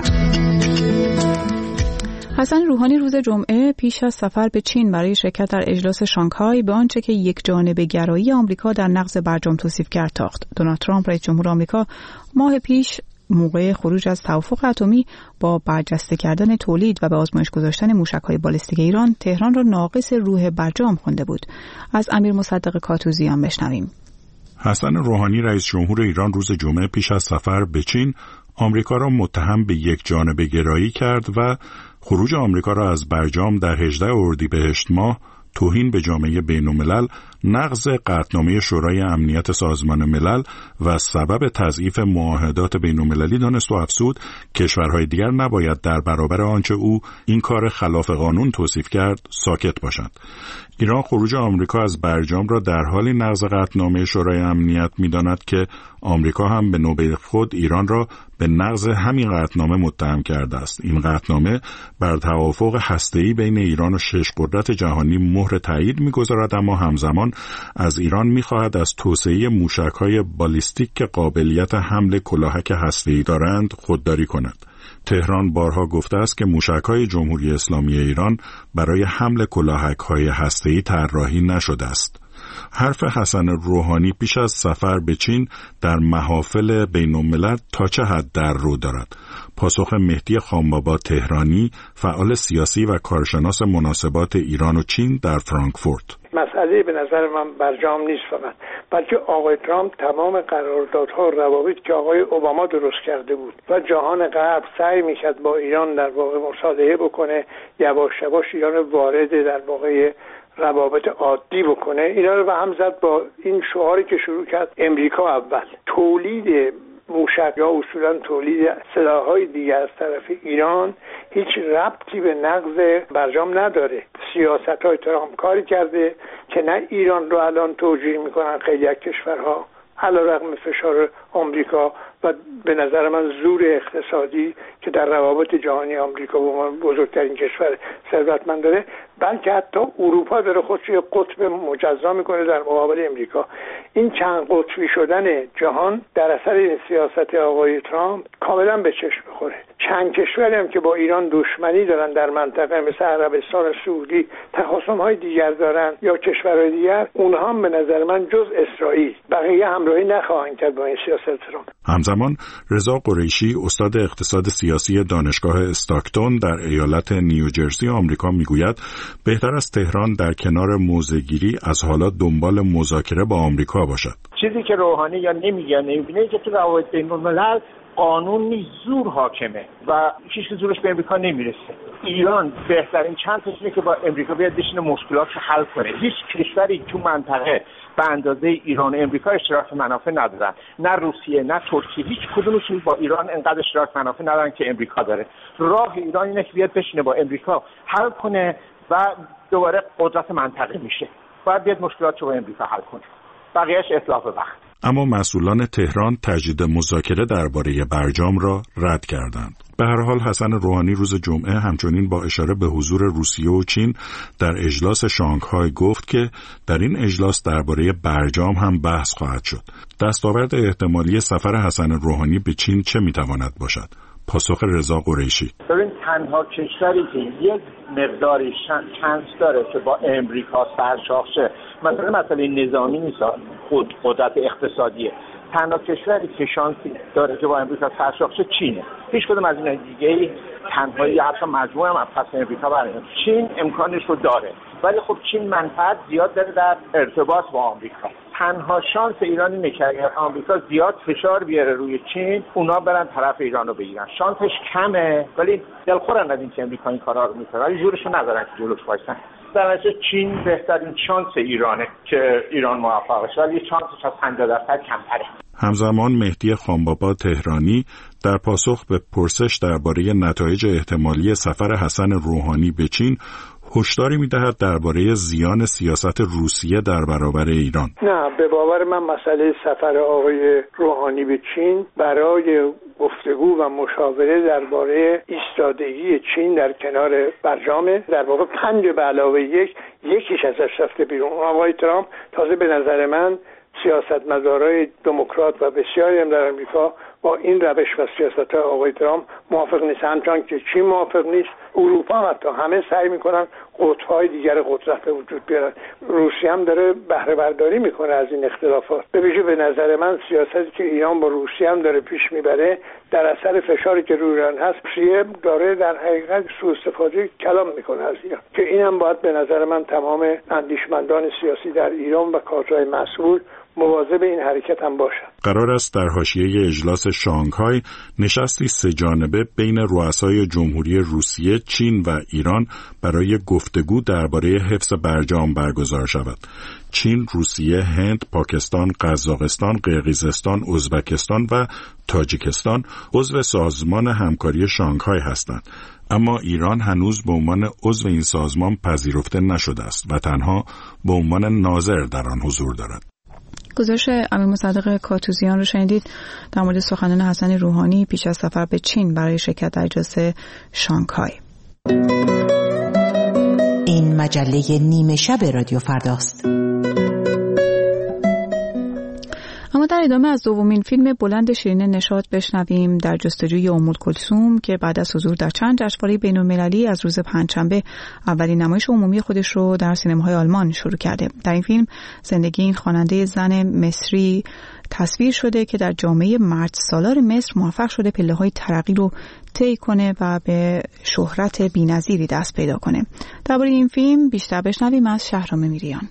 حسن روحانی روز جمعه پیش از سفر به چین برای شرکت در اجلاس شانگهای به آنچه که یک جانبه گرایی آمریکا در نقض برجام توصیف کرد تاخت. دونالد ترامپ رئیس جمهور آمریکا ماه پیش موقع خروج از توافق اتمی با برجسته کردن تولید و به آزمایش گذاشتن موشک‌های بالستیک ایران تهران را ناقص روح برجام خوانده بود. از امیر مصدق کاتوزیان بشنویم. حسن روحانی رئیس جمهور ایران روز جمعه پیش از سفر به چین آمریکا را متهم به یک جانبه گرایی کرد و خروج آمریکا را از برجام در 18 اردیبهشت ماه توهین به جامعه بین‌الملل، نقض قطعنامه شورای امنیت سازمان ملل و سبب تضعیف معاهدات بین‌المللی دانست و افزود کشورهای دیگر نباید در برابر آنچه او این کار خلاف قانون توصیف کرد ساکت باشند. ایران خروج آمریکا از برجام را در حالی نقض قطعنامه شورای امنیت می‌داند که آمریکا هم به نوبه خود ایران را به نقض همین قطعنامه متهم کرده است. این قطعنامه بر توافق هسته‌ای بین ایران و 6 قدرت جهانی مهر تایید می‌گذارد، اما همزمان از ایران می‌خواهد از توسعه موشک‌های بالیستیک که قابلیت حمل کلاهک هسته‌ای دارند خودداری کند. تهران بارها گفته است که موشک‌های جمهوری اسلامی ایران برای حمل کلاهک‌های هسته‌ای طراحی نشده است. حرف حسن روحانی پیش از سفر به چین در محافل بین‌الملل تا چه حد در رو دارد؟ پاسخ مهدی خانبابا تهرانی، فعال سیاسی و کارشناس مناسبات ایران و چین در فرانکفورت. مسئله به نظر من برجام نیست فقط، بلکه آقای ترامپ تمام قراردادها و روابط که آقای اوباما درست کرده بود و جهان غرب سعی میکرد با ایران در واقع مصالحه بکنه، یواش یواش ایران وارد در واقع روابط عادی بکنه، اینا رو به هم زد با این شعاری که شروع کرد امریکا اول. تولید موشک یا اصولا تولید سلاح‌های دیگر از طرف ایران هیچ ربطی به نقض برجام نداره. سیاست‌های ترامپ کاری کرده که نه ایران رو الان توجیه میکنن خیلی از کشورها علیرغم فشار آمریکا و به نظر من زور اقتصادی که در روابط جهانی آمریکا با بزرگترین کشور ثروتمند داره، بلکه حتی اروپا داره خودش یه قطب مجزا میکنه در مقابل امریکا. این چند قطبی شدن جهان در اثر این سیاست آقای ترامپ کاملا به چشم میخوره. چند کشوری هم که با ایران دشمنی دارن در منطقه مثل عربستان سعودی، تخاصم‌های دیگر دارن یا کشورهای دیگر، اونها هم به نظر من جز اسرائیل بقیه همراهی نخواهند کرد با این سیاست ترامپ. همزمان رضا قریشی استاد اقتصاد سیاسی دانشگاه استاکتون در ایالت نیوجرسی آمریکا میگوید بهتر است تهران در کنار موضع‌گیری از حالا دنبال مذاکره با آمریکا باشد. چیزی که روحانی یا نمیگه که تو روابط بین‌الملل قانون نیست، زور حاکمه و هیچ زورش به امریکا نمیرسه. ایران بهترین چند تا که با امریکا بیاد بشینه مشکلاتش حل کنه. هیچ کشوری تو منطقه به اندازه ایران و امریکا اشتراک منافع ندارن، نه روسیه نه ترکیه، هیچ کدومشون با ایران انقدر اشتراک منافع ندارن که امریکا داره. راه ایران اینه که بیاد بشینه با امریکا حل کنه و دوباره قدرت منطقه میشه. باید بیاد مشکلاتش با امریکا حل کنه، بقیه‌اش اطلاف وقت. اما مسئولان تهران تجدید مذاکره درباره برجام را رد کردند. به هر حال حسن روحانی روز جمعه همچنین با اشاره به حضور روسیه و چین در اجلاس شانگهای گفت که در این اجلاس درباره برجام هم بحث خواهد شد. دستاورد احتمالی سفر حسن روحانی به چین چه میتواند باشد؟ پاسخ رضا قریشی: ببین تنها کشوری که یک مقداری شانس داره که با امریکا سرشاخ شه، مثلا مسئله نظامی نیست، قدرت اقتصادیه. تنها کشوری که شانسی داره که با امریکا سرشاخ شه چینه. هیچ کدوم از این دیگه تنهایی حتی مجموعه هم از پس امریکا برمیاد. چین امکانش رو داره، ولی خب چین منفعت زیاد داره در ارتباط با آمریکا. تنها شانس ایران اینه که اگر آمریکا زیاد فشار بیاره روی چین، اونا برن طرف ایران رو بگیرن. شانسش کمه، ولی دلخورن از اینکه امریکا این کارا رو میکنه، ولی جورشو ندارن که جلوش وایسن. در نتیجه چین بهترین شانس ایرانه که ایران موفق بشه، ولی شانسش از 50% کمتره. همزمان مهدی خانبابا تهرانی در پاسخ به پرسش درباره نتایج احتمالی سفر حسن روحانی به چین هشداری می‌دهد درباره زیان سیاست روسیه در برابر ایران. نه، به باور من مسئله سفر آقای روحانی به چین برای گفتگو و مشاوره درباره ایستادگی چین در کنار برجام، در واقع 5+1 یکیش ازش رفته بیرون. آقای ترامپ تازه به نظر من سیاستمدارای دموکرات و بسیاری هم در امریکا با این روش و سیاست آقای ترامپ موافق نیست، همچنان که چین موافق نیست. اروپا حتی همه سعی میکنن قطب‌های دیگر قدرت به وجود بیارن. روسیه هم داره بهره برداری میکنه از این اختلافات. به ویژه به نظر من سیاستی که ایران با روسیه هم داره پیش میبره در اثر فشاری که روی ایران هست، روسیه داره در حقیقت سوء استفاده کلام میکنه از ایران، که اینم باید به نظر من تمام اندیشمندان سیاسی در ایران و کادرهای مسئول مواظب این حرکت هم باشد. قرار است در حاشیه اجلاس شانگهای نشستی 3 جانبه بین رؤسای جمهوری روسیه، چین و ایران برای گفتگو درباره حفظ برجام برگزار شود. چین، روسیه، هند، پاکستان، قزاقستان، قرقیزستان، ازبکستان و تاجیکستان عضو سازمان همکاری شانگهای هستند. اما ایران هنوز به عنوان عضو این سازمان پذیرفته نشده است و تنها به عنوان ناظر در آن حضور دارد. گزارش امیر مصدق کاتوزیان رو شنیدید در مورد سخنان حسن روحانی پیش از سفر به چین برای شرکت در اجلاس شانگهای. این مجله نیمه شب رادیو فرداست. اما در ادامه از دومین فیلم بلند شیرین نشاط بشنویم در جستجوی ام کلثوم که بعد از حضور در چند جشنواره بین‌المللی از روز پنجشنبه اولین نمایش عمومی خودش رو در سینماهای آلمان شروع کرده. در این فیلم زندگی این خواننده زن مصری تصویر شده که در جامعه مرد سالار مصر موفق شده پله‌های ترقی رو طی کنه و به شهرت بی‌نظیری دست پیدا کنه. درباره این فیلم بیشتر بشنویم از شهرام میریان.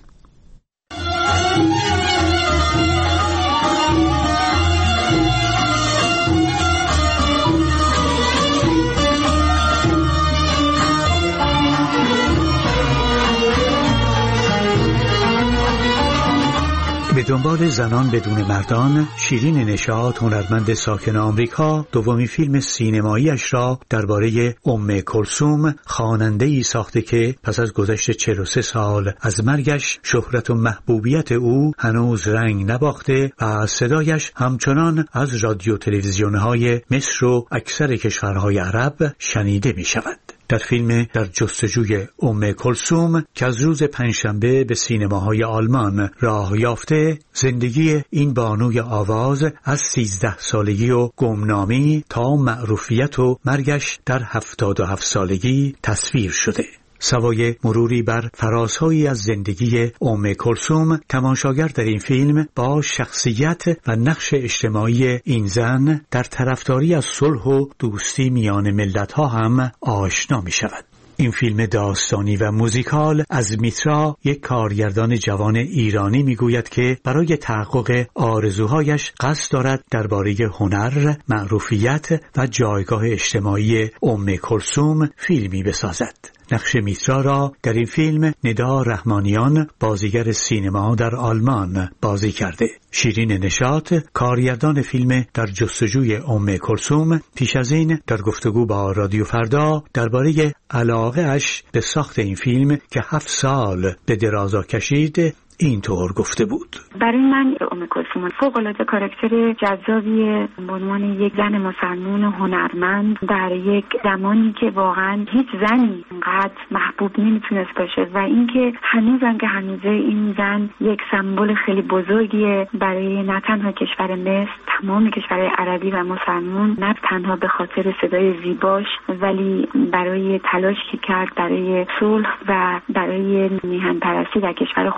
به دنبال زنان بدون مردان، شیرین نشاط، هنرمند ساکن آمریکا، دومین فیلم سینمایی‌اش را درباره ام کلثوم، خواننده‌ای ساخته که پس از گذشت 43 سال از مرگش شهرت و محبوبیت او هنوز رنگ نباخته و صدایش همچنان از رادیو تلویزیون‌های مصر و اکثر کشورهای عرب شنیده می‌شود. در فیلم در جستجوی ام کلثوم که از روز پنجشنبه به سینماهای آلمان راه یافته، زندگی این بانوی آواز از 13 سالگی و گمنامی تا معروفیت و مرگش در 77 سالگی تصویر شده. سوای مروری بر فرازهایی از زندگی ام کلثوم، تماشاگر در این فیلم با شخصیت و نقش اجتماعی این زن در طرفداری از صلح و دوستی میان ملت‌ها هم آشنا می شود. این فیلم داستانی و موزیکال از میترا، یک کارگردان جوان ایرانی، میگوید که برای تحقق آرزوهایش قصد دارد درباره هنر، معروفیت و جایگاه اجتماعی ام کلثوم فیلمی بسازد. نقش میترا را در این فیلم ندا رحمانیان، بازیگر سینما در آلمان، بازی کرده. شیرین نشاط، کارگردان فیلم در جستجوی ام کلثوم، پیش از این در گفتگو با رادیو فردا درباره علاقه اش به ساخت این فیلم که 7 سال به درازا کشید اینطور گفته بود: برای من ام کلثوم فوق‌العاده کاراکتر جذابیه به عنوان یک زن مسلمان هنرمند در یک زمانی که واقعا هیچ زنی اینقدر محبوب نمیتونست باشه و اینکه هنوزم که هنوزه این زن یک سمبل خیلی بزرگیه برای نه تنها کشور مصر، تمام کشورهای عربی و مسلمان، نه تنها به خاطر صدای زیباش ولی برای تلاشی که کرد برای صلح و برای میهن پرستی در کشور خودش.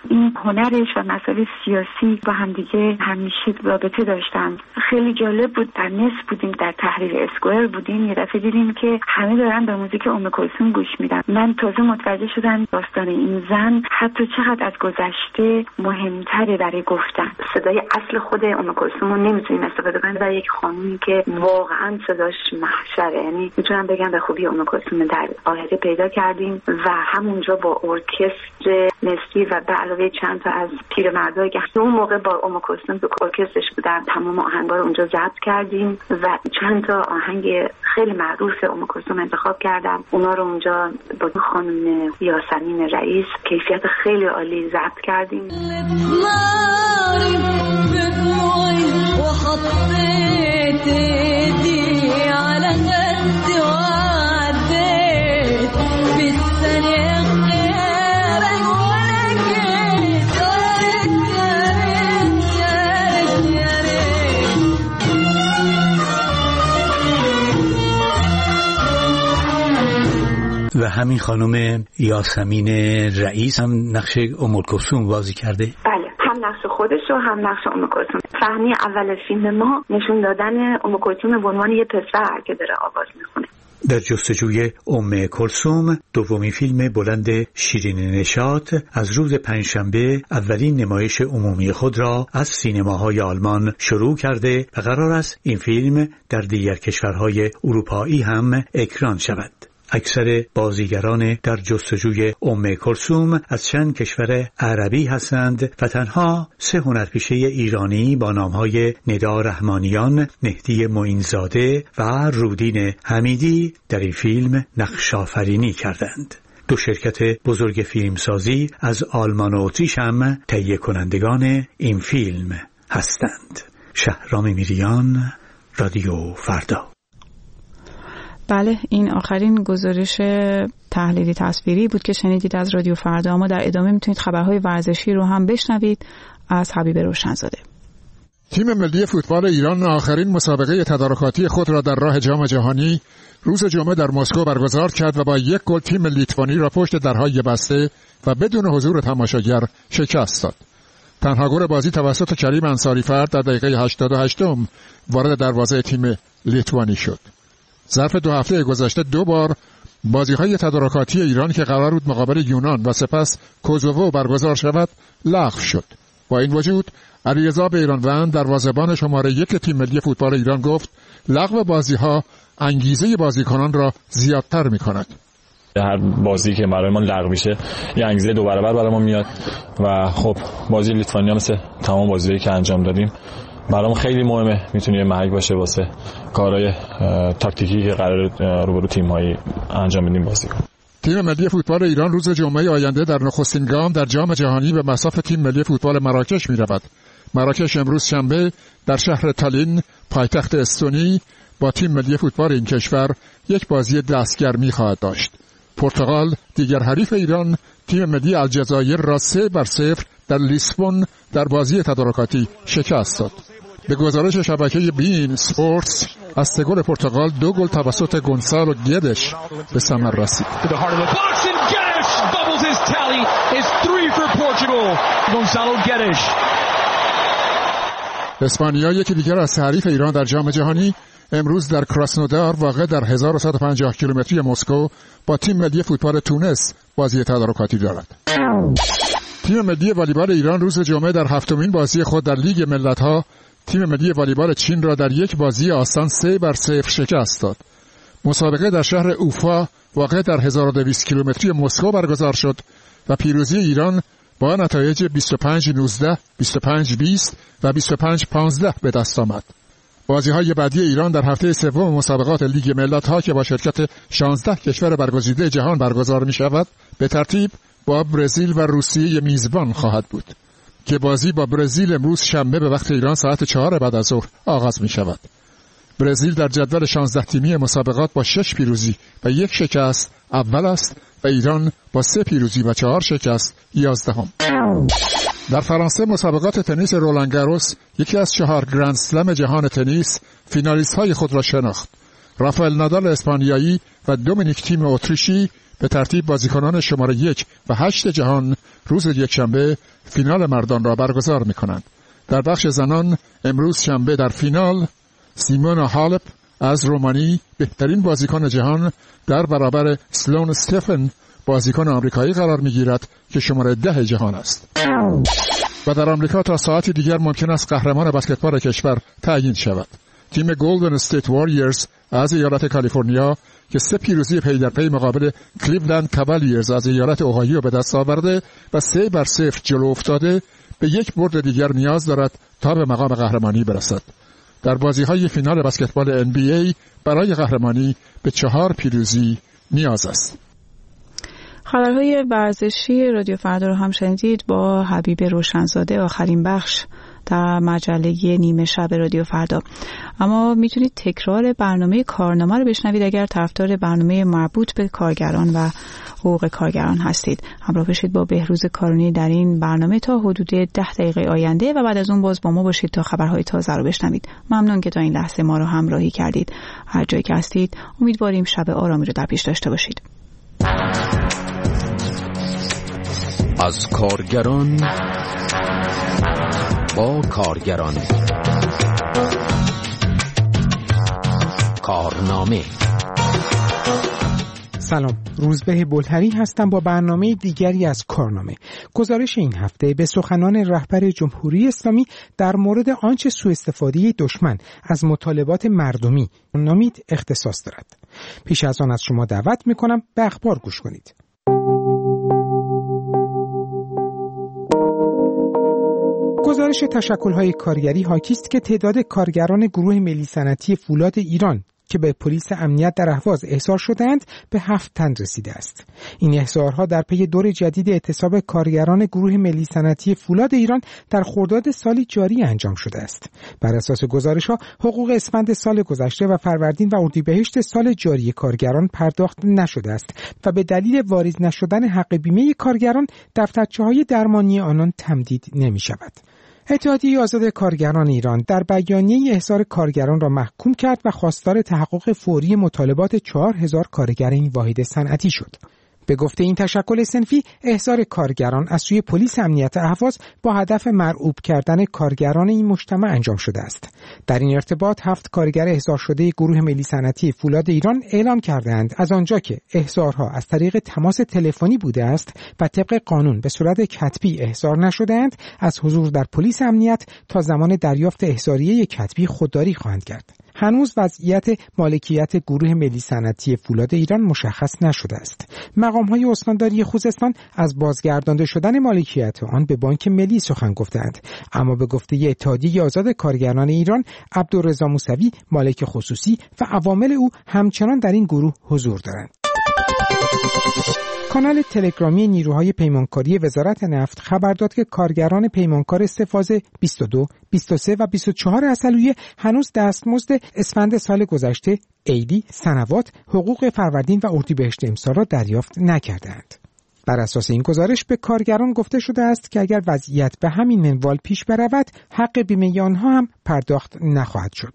این هنرش و مسائل سیاسی با همدیگه همیشه رابطه داشتن. خیلی جالب بود. در نصف بودیم، در تحریر اسکوئر بودیم، یه دفعه دیدیم که همه دارن به موزیک ام کلثوم گوش میدن. من تازه متوجه شدم داستان این زن حتی چقدر از گذشته مهمتره برای گفتن. صدای اصل خود ام کلثوم رو نمیتونیم استفاده کنیم برای یک خانومی که واقعا صداش محشره. یعنی میتونم بگم به خوبی ام کلثوم در قاهره پیدا کردیم و همونجا با ارکستر مصری و به علاوه چند تا از پیرمردایی که اون موقع با ام کلثوم تو ارکسترش بودن تمام آهنگا رو اونجا ضبط کردیم و چند تا آهنگ خیلی معروف ام کلثوم انتخاب کردم. اونا رو اونجا با خانم یاسمین رئیس کیفیت خیلی عالی ضبط کردیم. و همین خانم یاسمین رئیس هم نقش ام کلثوم بازی کرده؟ بله، هم نقش خودش و هم نقش ام کلثوم. صحنه اول فیلم ما نشون دادن ام کلثوم به عنوان یه پسر که داره آواز میخونه. در جستجوی ام کلثوم دومین فیلم بلند شیرین نشاط از روز پنجشنبه اولین نمایش عمومی خود را از سینماهای آلمان شروع کرده و قرار است این فیلم در دیگر کشورهای اروپایی هم اکران شود. اکثر بازیگران در جستجوی ام کلثوم از چند کشور عربی هستند و تنها 3 هنرپیشه ایرانی با نامهای ندا رحمانیان، مهدی معینزاده و رودین حمیدی در این فیلم نقش آفرینی کردند. 2 شرکت بزرگ فیلمسازی از آلمان و اتریش هم تهیه کنندگان این فیلم هستند. شهرام میریان، رادیو فردا. بله، این آخرین گزارش تحلیلی تصویری بود که شنیدید از رادیو فردا. اما در ادامه میتونید خبرهای ورزشی رو هم بشنوید از حبیب روشنزاده. تیم ملی فوتبال ایران آخرین مسابقه تدارکاتی خود را در راه جام جهانی روز جمعه در مسکو برگزار کرد و با 1 گل تیم لیتوانی را پشت درهای بسته و بدون حضور تماشاگر شکست داد. تنها گل بازی توسط کریم انصاری‌فرد در دقیقه 88 وارد دروازه تیم لیتوانی شد. ظرف 2 هفته گذشته 2 بار بازی‌های تدارکاتی ایران که قرار بود مقابل یونان و سپس کوزوو برگزار شود لغو شد. با این وجود علیرضا بیرانوند دروازه‌بان شماره 1 تیم ملی فوتبال ایران گفت لغو بازی‌ها انگیزه بازیکنان را زیادتر می‌کند. هر بازی که برای ما لغو میشه یه انگیزه 2 برابر برای ما میاد و خب بازی لیتوانیا مثل تمام بازی‌هایی که انجام دادیم برام خیلی مهمه، میتونه یه محک باشه واسه کارهای تاکتیکی که قرار روبرو تیم‌هایی انجام بدیم بازی کنیم. تیم ملی فوتبال ایران روز جمعه آینده در نخستین گام در جام جهانی به مصاف تیم ملی فوتبال مراکش می‌رود. مراکش امروز شنبه در شهر تالین پایتخت استونی با تیم ملی فوتبال این کشور یک بازی دستگرمی خواهد داشت. پرتغال دیگر حریف ایران تیم ملی الجزایر را 3-0 در لیسبون در بازی تدارکاتی شکست داد. به گزارش شبکه بین اسپورتس از 3 گل پرتغال 2 گل توسط گونسالو گدش به ثمر رسید. اسپانیا یکی دیگر از حریف ایران در جام جهانی امروز در کراسنودار واقع در 1150 کیلومتری مسکو با تیم ملی فوتبال تونس بازی تدارکاتی دارد. تیم ملی والیبال ایران روز جمعه در 7مین بازی خود در لیگ ملت‌ها تیم ملی والیبال چین را در یک بازی آسان 3-0 شکست داد. مسابقه در شهر اوفا واقع در 1200 کیلومتری مسکو برگزار شد و پیروزی ایران با نتایج 25-19, 25-20 و 25-15 به دست آمد. بازی‌های بعدی ایران در هفته 3 مسابقات لیگ ملت‌ها که با شرکت 16 کشور برگزیده جهان برگزار می‌شود به ترتیب با برزیل و روسیه میزبان خواهد بود که بازی با برزیل امروز شنبه به وقت ایران ساعت 4 بعد از ظهر آغاز می‌شود. برزیل در جدول 16 تیمی مسابقات با 6 پیروزی و 1 شکست اول است و ایران با 3 پیروزی و 4 شکست 11ام. در فرانسه مسابقات تنیس رولان گاروس یکی از 4 گرند اسلم جهان تنیس فینالیست‌های خود را شناخت. رافائل نادال اسپانیایی و دومینیک تیم اتریشی به ترتیب بازیکنان شماره 1 و 8 جهان روز یکشنبه فینال مردان را برگزار می‌کنند. در بخش زنان امروز شنبه در فینال سیمونا هالپ از رومانی بهترین بازیکن جهان در برابر سلون استفن بازیکن آمریکایی قرار می‌گیرد که شماره 10 جهان است. و در آمریکا تا ساعتی دیگر ممکن است قهرمان بسکتبال کشور تعیین شود. تیم گلدن استیت واریرز از ایالت کالیفرنیا که 3 پیروزی پی در پی مقابل کلیولند کاوالیرز از ایالت اوهایو به دست آورده و 3-0 جلو افتاده، به یک برد دیگر نیاز دارد تا به مقام قهرمانی برسد. در بازی‌های فینال بسکتبال NBA برای قهرمانی به 4 پیروزی نیاز است. خبرهای ورزشی رادیو فردا رو هم شنیدید با حبیب روشنزاده، آخرین بخش در مجله نیمه شب رادیو فردا. اما میتونید تکرار برنامه کارنامه رو بشنوید اگر طرفدار برنامه مربوط به کارگران و حقوق کارگران هستید. همراه بشید با بهروز کارونی در این برنامه تا حدود 10 دقیقه آینده و بعد از اون باز با ما باشید تا خبرهای تازه رو بشنوید. ممنون که تا این لحظه ما رو همراهی کردید. هر جایی که هستید امیدواریم شب آرامی رو در پیش داشته باشید. از کارگران با کارگران، کارنامه. سلام، روزبه بلتری هستم با برنامه دیگری از کارنامه. گزارش این هفته به سخنان رهبر جمهوری اسلامی در مورد آنچه سوء استفاده دشمن از مطالبات مردمی نامید اختصاص دارد. پیش از آن از شما دعوت میکنم به اخبار گوش کنید. گزارش تشکل‌های کارگری حاکی است که تعداد کارگران گروه ملی صنعتی فولاد ایران که به پلیس امنیت در اهواز احضار شدند به 7 تن رسیده است. این احضارها در پی دور جدید اعتصاب کارگران گروه ملی صنعتی فولاد ایران در خرداد سال جاری انجام شده است. بر اساس گزارش‌ها حقوق اسفند سال گذشته و فروردین و اردیبهشت سال جاری کارگران پرداخت نشده است و به دلیل واریز نشدن حق بیمه کارگران دفترچه‌های درمانی آنان تمدید نمی‌شود. اتحادیه آزاد کارگران ایران در بیانیه احضار کارگران را محکوم کرد و خواستار تحقق فوری مطالبات 4000 کارگر این واحد صنعتی شد. به گفته این تشکل صنفی، احضار کارگران از سوی پلیس امنیت اهواز با هدف مرعوب کردن کارگران این مجتمع انجام شده است. در این ارتباط 7 کارگر احضار شده گروه ملی صنعتی فولاد ایران اعلام کردند از آنجا که احضارها از طریق تماس تلفنی بوده است و طبق قانون به صورت کتبی احضار نشده‌اند، از حضور در پلیس امنیت تا زمان دریافت احضاریه کتبی خودداری خواهند کرد. هنوز وضعیت مالکیت گروه ملی صنعتی فولاد ایران مشخص نشده است. مقام‌های استانداری خوزستان از بازگردانده شدن مالکیت آن به بانک ملی سخن گفتند، اما به گفته اتحادیه آزاد کارگران ایران، عبدالرضا موسوی مالک خصوصی و عوامل او همچنان در این گروه حضور دارند. کانال تلگرامی نیروهای پیمانکاری وزارت نفت خبر داد که کارگران پیمانکار 3 فاز 22, 23 و 24 عسلویه هنوز دستمزد اسفند سال گذشته، عیدی، سنوات، حقوق فروردین و اردیبهشت امسال را دریافت نکردند. بر اساس این گزارش به کارگران گفته شده است که اگر وضعیت به همین منوال پیش برود، حق بیمه آنها هم پرداخت نخواهد شد.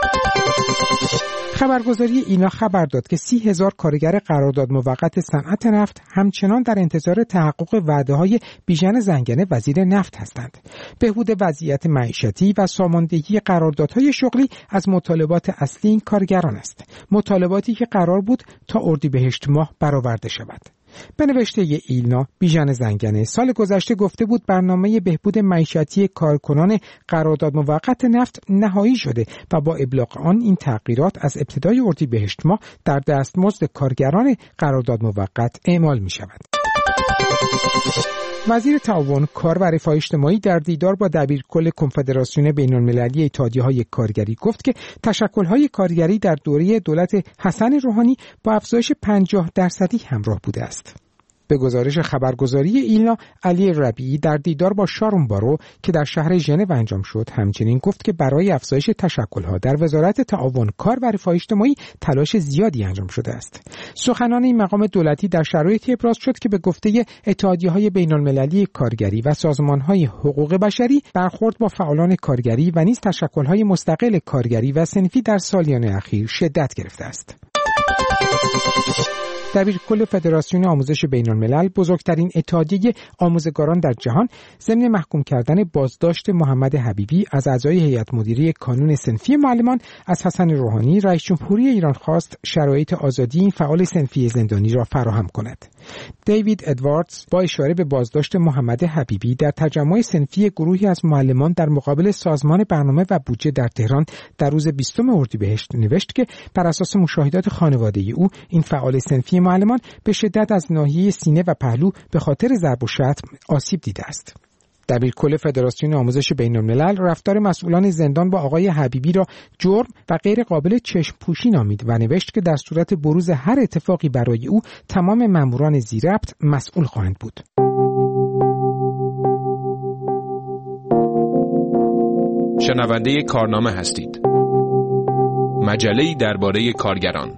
خبرگزاری اینا خبر داد که 30,000 کارگر قرارداد موقت صنعت نفت همچنان در انتظار تحقق وعده‌های بیژن زنگنه وزیر نفت هستند. بهبود وضعیت معیشتی و ساماندهی قراردادهای شغلی از مطالبات اصلی این کارگران است. مطالباتی که قرار بود تا اردیبهشت ماه برآورده شود. به نوشته ایلنا، بیژن زنگنه سال گذشته گفته بود برنامه بهبود معیشتی کارکنان قرارداد موقت نفت نهایی شده و با ابلاغ آن این تغییرات از ابتدای اردیبهشت ماه در دستمزد کارگران قرارداد موقت اعمال می شود. وزیر تعاون، کار و رفاه اجتماعی در دیدار با دبیرکل کنفدراسیون بین‌المللی اتحادیه‌های کارگری گفت که تشکل‌های کارگری در دوره دولت حسن روحانی با افزایش 50% همراه بوده است. به گزارش خبرگزاری ایلنا، علی ربیعی در دیدار با شارون بارو که در شهر ژنو انجام شد همچنین گفت که برای افزایش تشکل‌ها در وزارت تعاون، کار و رفاه اجتماعی تلاش زیادی انجام شده است. سخنان این مقام دولتی در شرایطی ابراز شد که به گفته اتحادیه‌های بین‌المللی کارگری و سازمان‌های حقوق بشری، برخورد با فعالان کارگری و نیز تشکل‌های مستقل کارگری و صنفی در سالیان اخیر شدت گرفته است. دبیرکل فدراسیون آموزش بین‌الملل، بزرگترین اتحادیه آموزگاران در جهان، ضمن محکوم کردن بازداشت محمد حبیبی از اعضای هیئت مدیره کانون صنفی معلمان از حسن روحانی، رئیس جمهوری ایران خواست شرایط آزادی این فعال صنفی زندانی را فراهم کند. دیوید ادواردز با اشاره به بازداشت محمد حبیبی در تجمع صنفی گروهی از معلمان در مقابل سازمان برنامه و بودجه در تهران در روز 20 اردیبهشت نوشت که بر اساس مشاهدات خانواده او این فعال صنفی معلمان به شدت از ناحیه سینه و پهلو به خاطر ضرب و شتم آسیب دیده است. دبیرکل فدراسیون آموزش بین‌الملل رفتار مسئولان زندان با آقای حبیبی را جرم و غیر قابل چشم پوشی نامید و نوشت که در صورت بروز هر اتفاقی برای او تمام ماموران ذی‌ربط مسئول خواهند بود. شنونده کارنامه هستید. مجله‌ای درباره کارگران.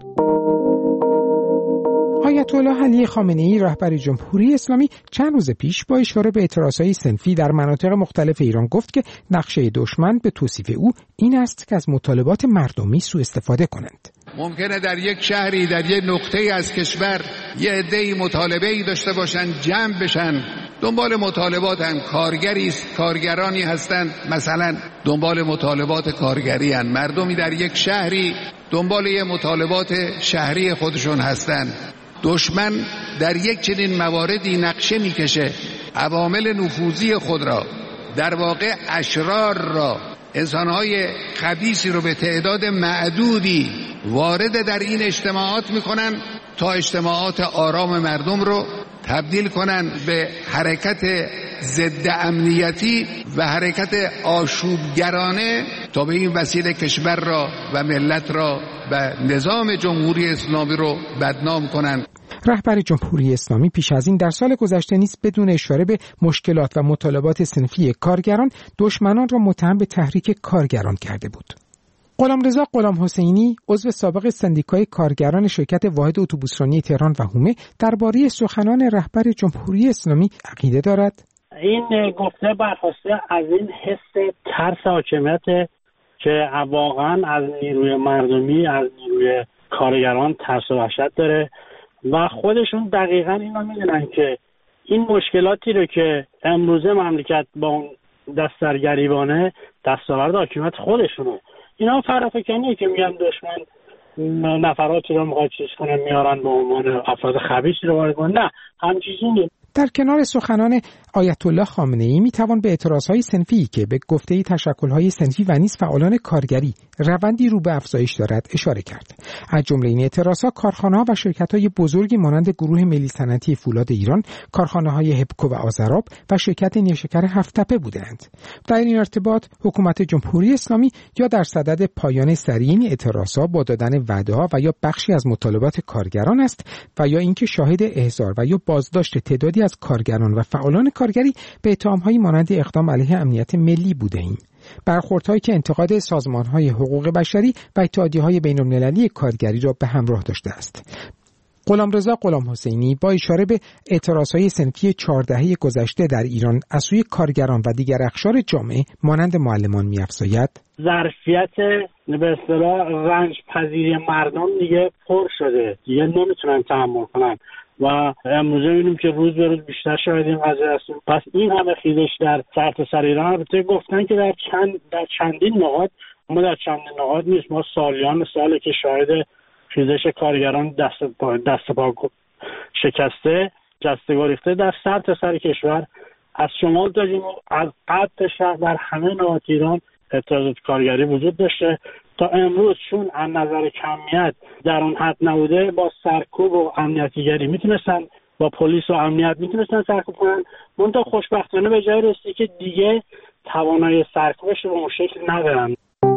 آیت الله علی خامنه‌ای رهبر جمهوری اسلامی چند روز پیش با اشاره به اعتراضهای صنفی در مناطق مختلف ایران گفت که نقشه دشمن به توصیف او این است که از مطالبات مردمی سوء استفاده کنند. ممکنه در یک شهری در یک نقطه‌ای از کشور یه عده‌ای مطالبه‌ای داشته باشن، جمع بشن دنبال مطالباتن. کارگری است، کارگرانی هستند مثلا دنبال مطالبات کارگری هستند. مردمی در یک شهری دنبال یه مطالبات شهری خودشون هستند. دشمن در یک چنین مواردی نقشه میکشه عوامل نفوذی خود را، در واقع اشرار را، انسانهای خبیثی رو به تعداد معدودی وارد در این اجتماعات میکنن تا اجتماعات آرام مردم رو تبدیل کنن به حرکت ضد امنیتی و حرکت آشوبگرانه تا به این وسیله کشور را و ملت را و نظام جمهوری اسلامی رو بدنام کنن. رهبر جمهوری اسلامی پیش از این در سال گذشته نیز بدون اشاره به مشکلات و مطالبات صنفی کارگران دشمنان را متهم به تحریک کارگران کرده بود. غلامرضا غلامحسینی عضو سابق سندیکای کارگران شرکت واحد اتوبوسرانی تهران و حومه درباره سخنان رهبر جمهوری اسلامی عقیده دارد. این گفته برخواسته از این حس ترس حاکمیت که واقعا از نیروی مردمی، از نیروی کارگران ترس و وحشت داره و خودشون دقیقاً اینا میدونن که این مشکلاتی رو که امروزه مملکت با اون دسترگریبانه دستاورد حاکمیت خودشونه. اینا فرافکنیه که میگن دشمن نفراتی رو میخواد چیز کنه میارن به عنوان افراد خبیثی رو وارد کنن. نه، همچیزی نیست. در کنار سخنان آیت الله خامنه‌ای میتوان به اعتراضهای صنفی که به گفته تشکل‌های صنفی و نیز فعالان کارگری روندی رو به افزایش دارد اشاره کرد. از جمله این اعتراضها کارخانه‌ها و شرکت‌های بزرگی مانند گروه ملی صنعتی فولاد ایران، کارخانه‌های هبکو و آذراب و شرکت نیشکر هفت‌تپه بودند. در این ارتباط حکومت جمهوری اسلامی یا در صدد پایان سریع این اعتراضها با دادن وعده‌ها و یا بخشی از مطالبات کارگران است و یا اینکه شاهد احضار و یا بازداشت تعدادی از کارگران و فعالان کارگری به اتهام‌های مانند اقدام علیه امنیت ملی بوده‌ایم. برخوردهایی که انتقاد سازمان‌های حقوق بشری و اتحادیه‌های بین‌المللی کارگری را به همراه داشته است. غلامرضا غلامحسینی با اشاره به اعتراضهای صنفی 4 دهه گذشته در ایران از سوی کارگران و دیگر اقشار جامعه مانند معلمان می‌افزاید: ظرفیت به اصطلاح رنج پذیری مردم دیگه پر شده، دیگه نمیتونن تحمل کنن و امروزه می‌بینیم که روز به روز بیشتر شاهد این قضیه هستیم. پس این همه خیزش در سرتاسر ایران، البته گفتن که در چندین نقاط، اما در چندین نقاط نیست. ما سالیان ساله که شاهد خیزش کارگران دست پا شکسته، جسته گریخته در سرتاسر کشور از شمال تا جنوب، از غرب تا شرق در همه نقاط ایران اعتراضات کارگری وجود داشته. تا امروز چون از نظر کمیت در اون حد نبوده، با سرکوب و امنیتیگری میتونستن، با پلیس و امنیت میتونستن سرکوب کنن. منتها خوشبختانه به جای رسیده که دیگه توانایی سرکوبش رو به اون شکل ندارن.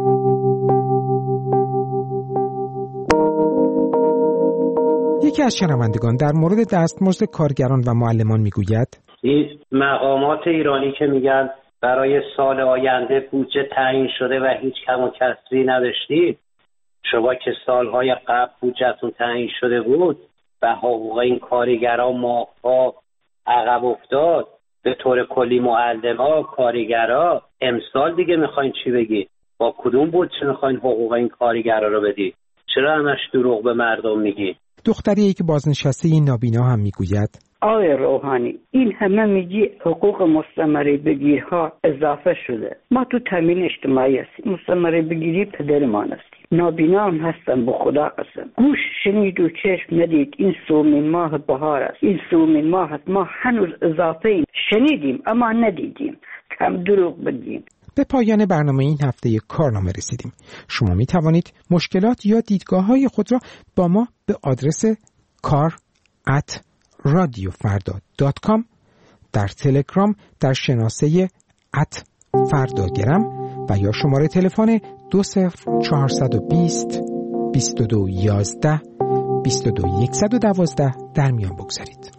یکی از شنوندگان در مورد دستمزد کارگران و معلمان میگوید: این مقامات ایرانی که میگن برای سال آینده بودجه تعیین شده و هیچ کم و کسری نداشتید، شما که سالهای قبل بودجهتون تعیین شده بود و حقوق این کارگران ماها عقب افتاد، به طور کلی معلما، کارگرا، امسال دیگه میخواین چی بگید؟ با کدوم بودجه میخواین حقوق این کارگرا رو بدید؟ چرا همش دروغ به مردم میگید؟ دختری که بازنشسته نابینا هم میگوید آقای روحانی، این همه میگی حقوق مستمره بگیرها اضافه شده. ما تو تامین اجتماعی هستیم، مستمره بگیری پدرمان هستیم، نابینا هم هستم، به خدا قسم. گوش شنید و چشم ندید. این سومین ماه بهار است، این سومین ماه است. ما هنوز اضافه این شنیدیم اما ندیدیم. کم دروغ بگیم. به پایان برنامه این هفته کارنامه رسیدیم. شما می توانید مشکلات یا دیدگاه‌های خود را با ما به آدرس kar@radiofarda.com، در تلگرام در شناسه @فرداگرم و یا شماره تلفن 20420 2211 22112 در میان بگذارید.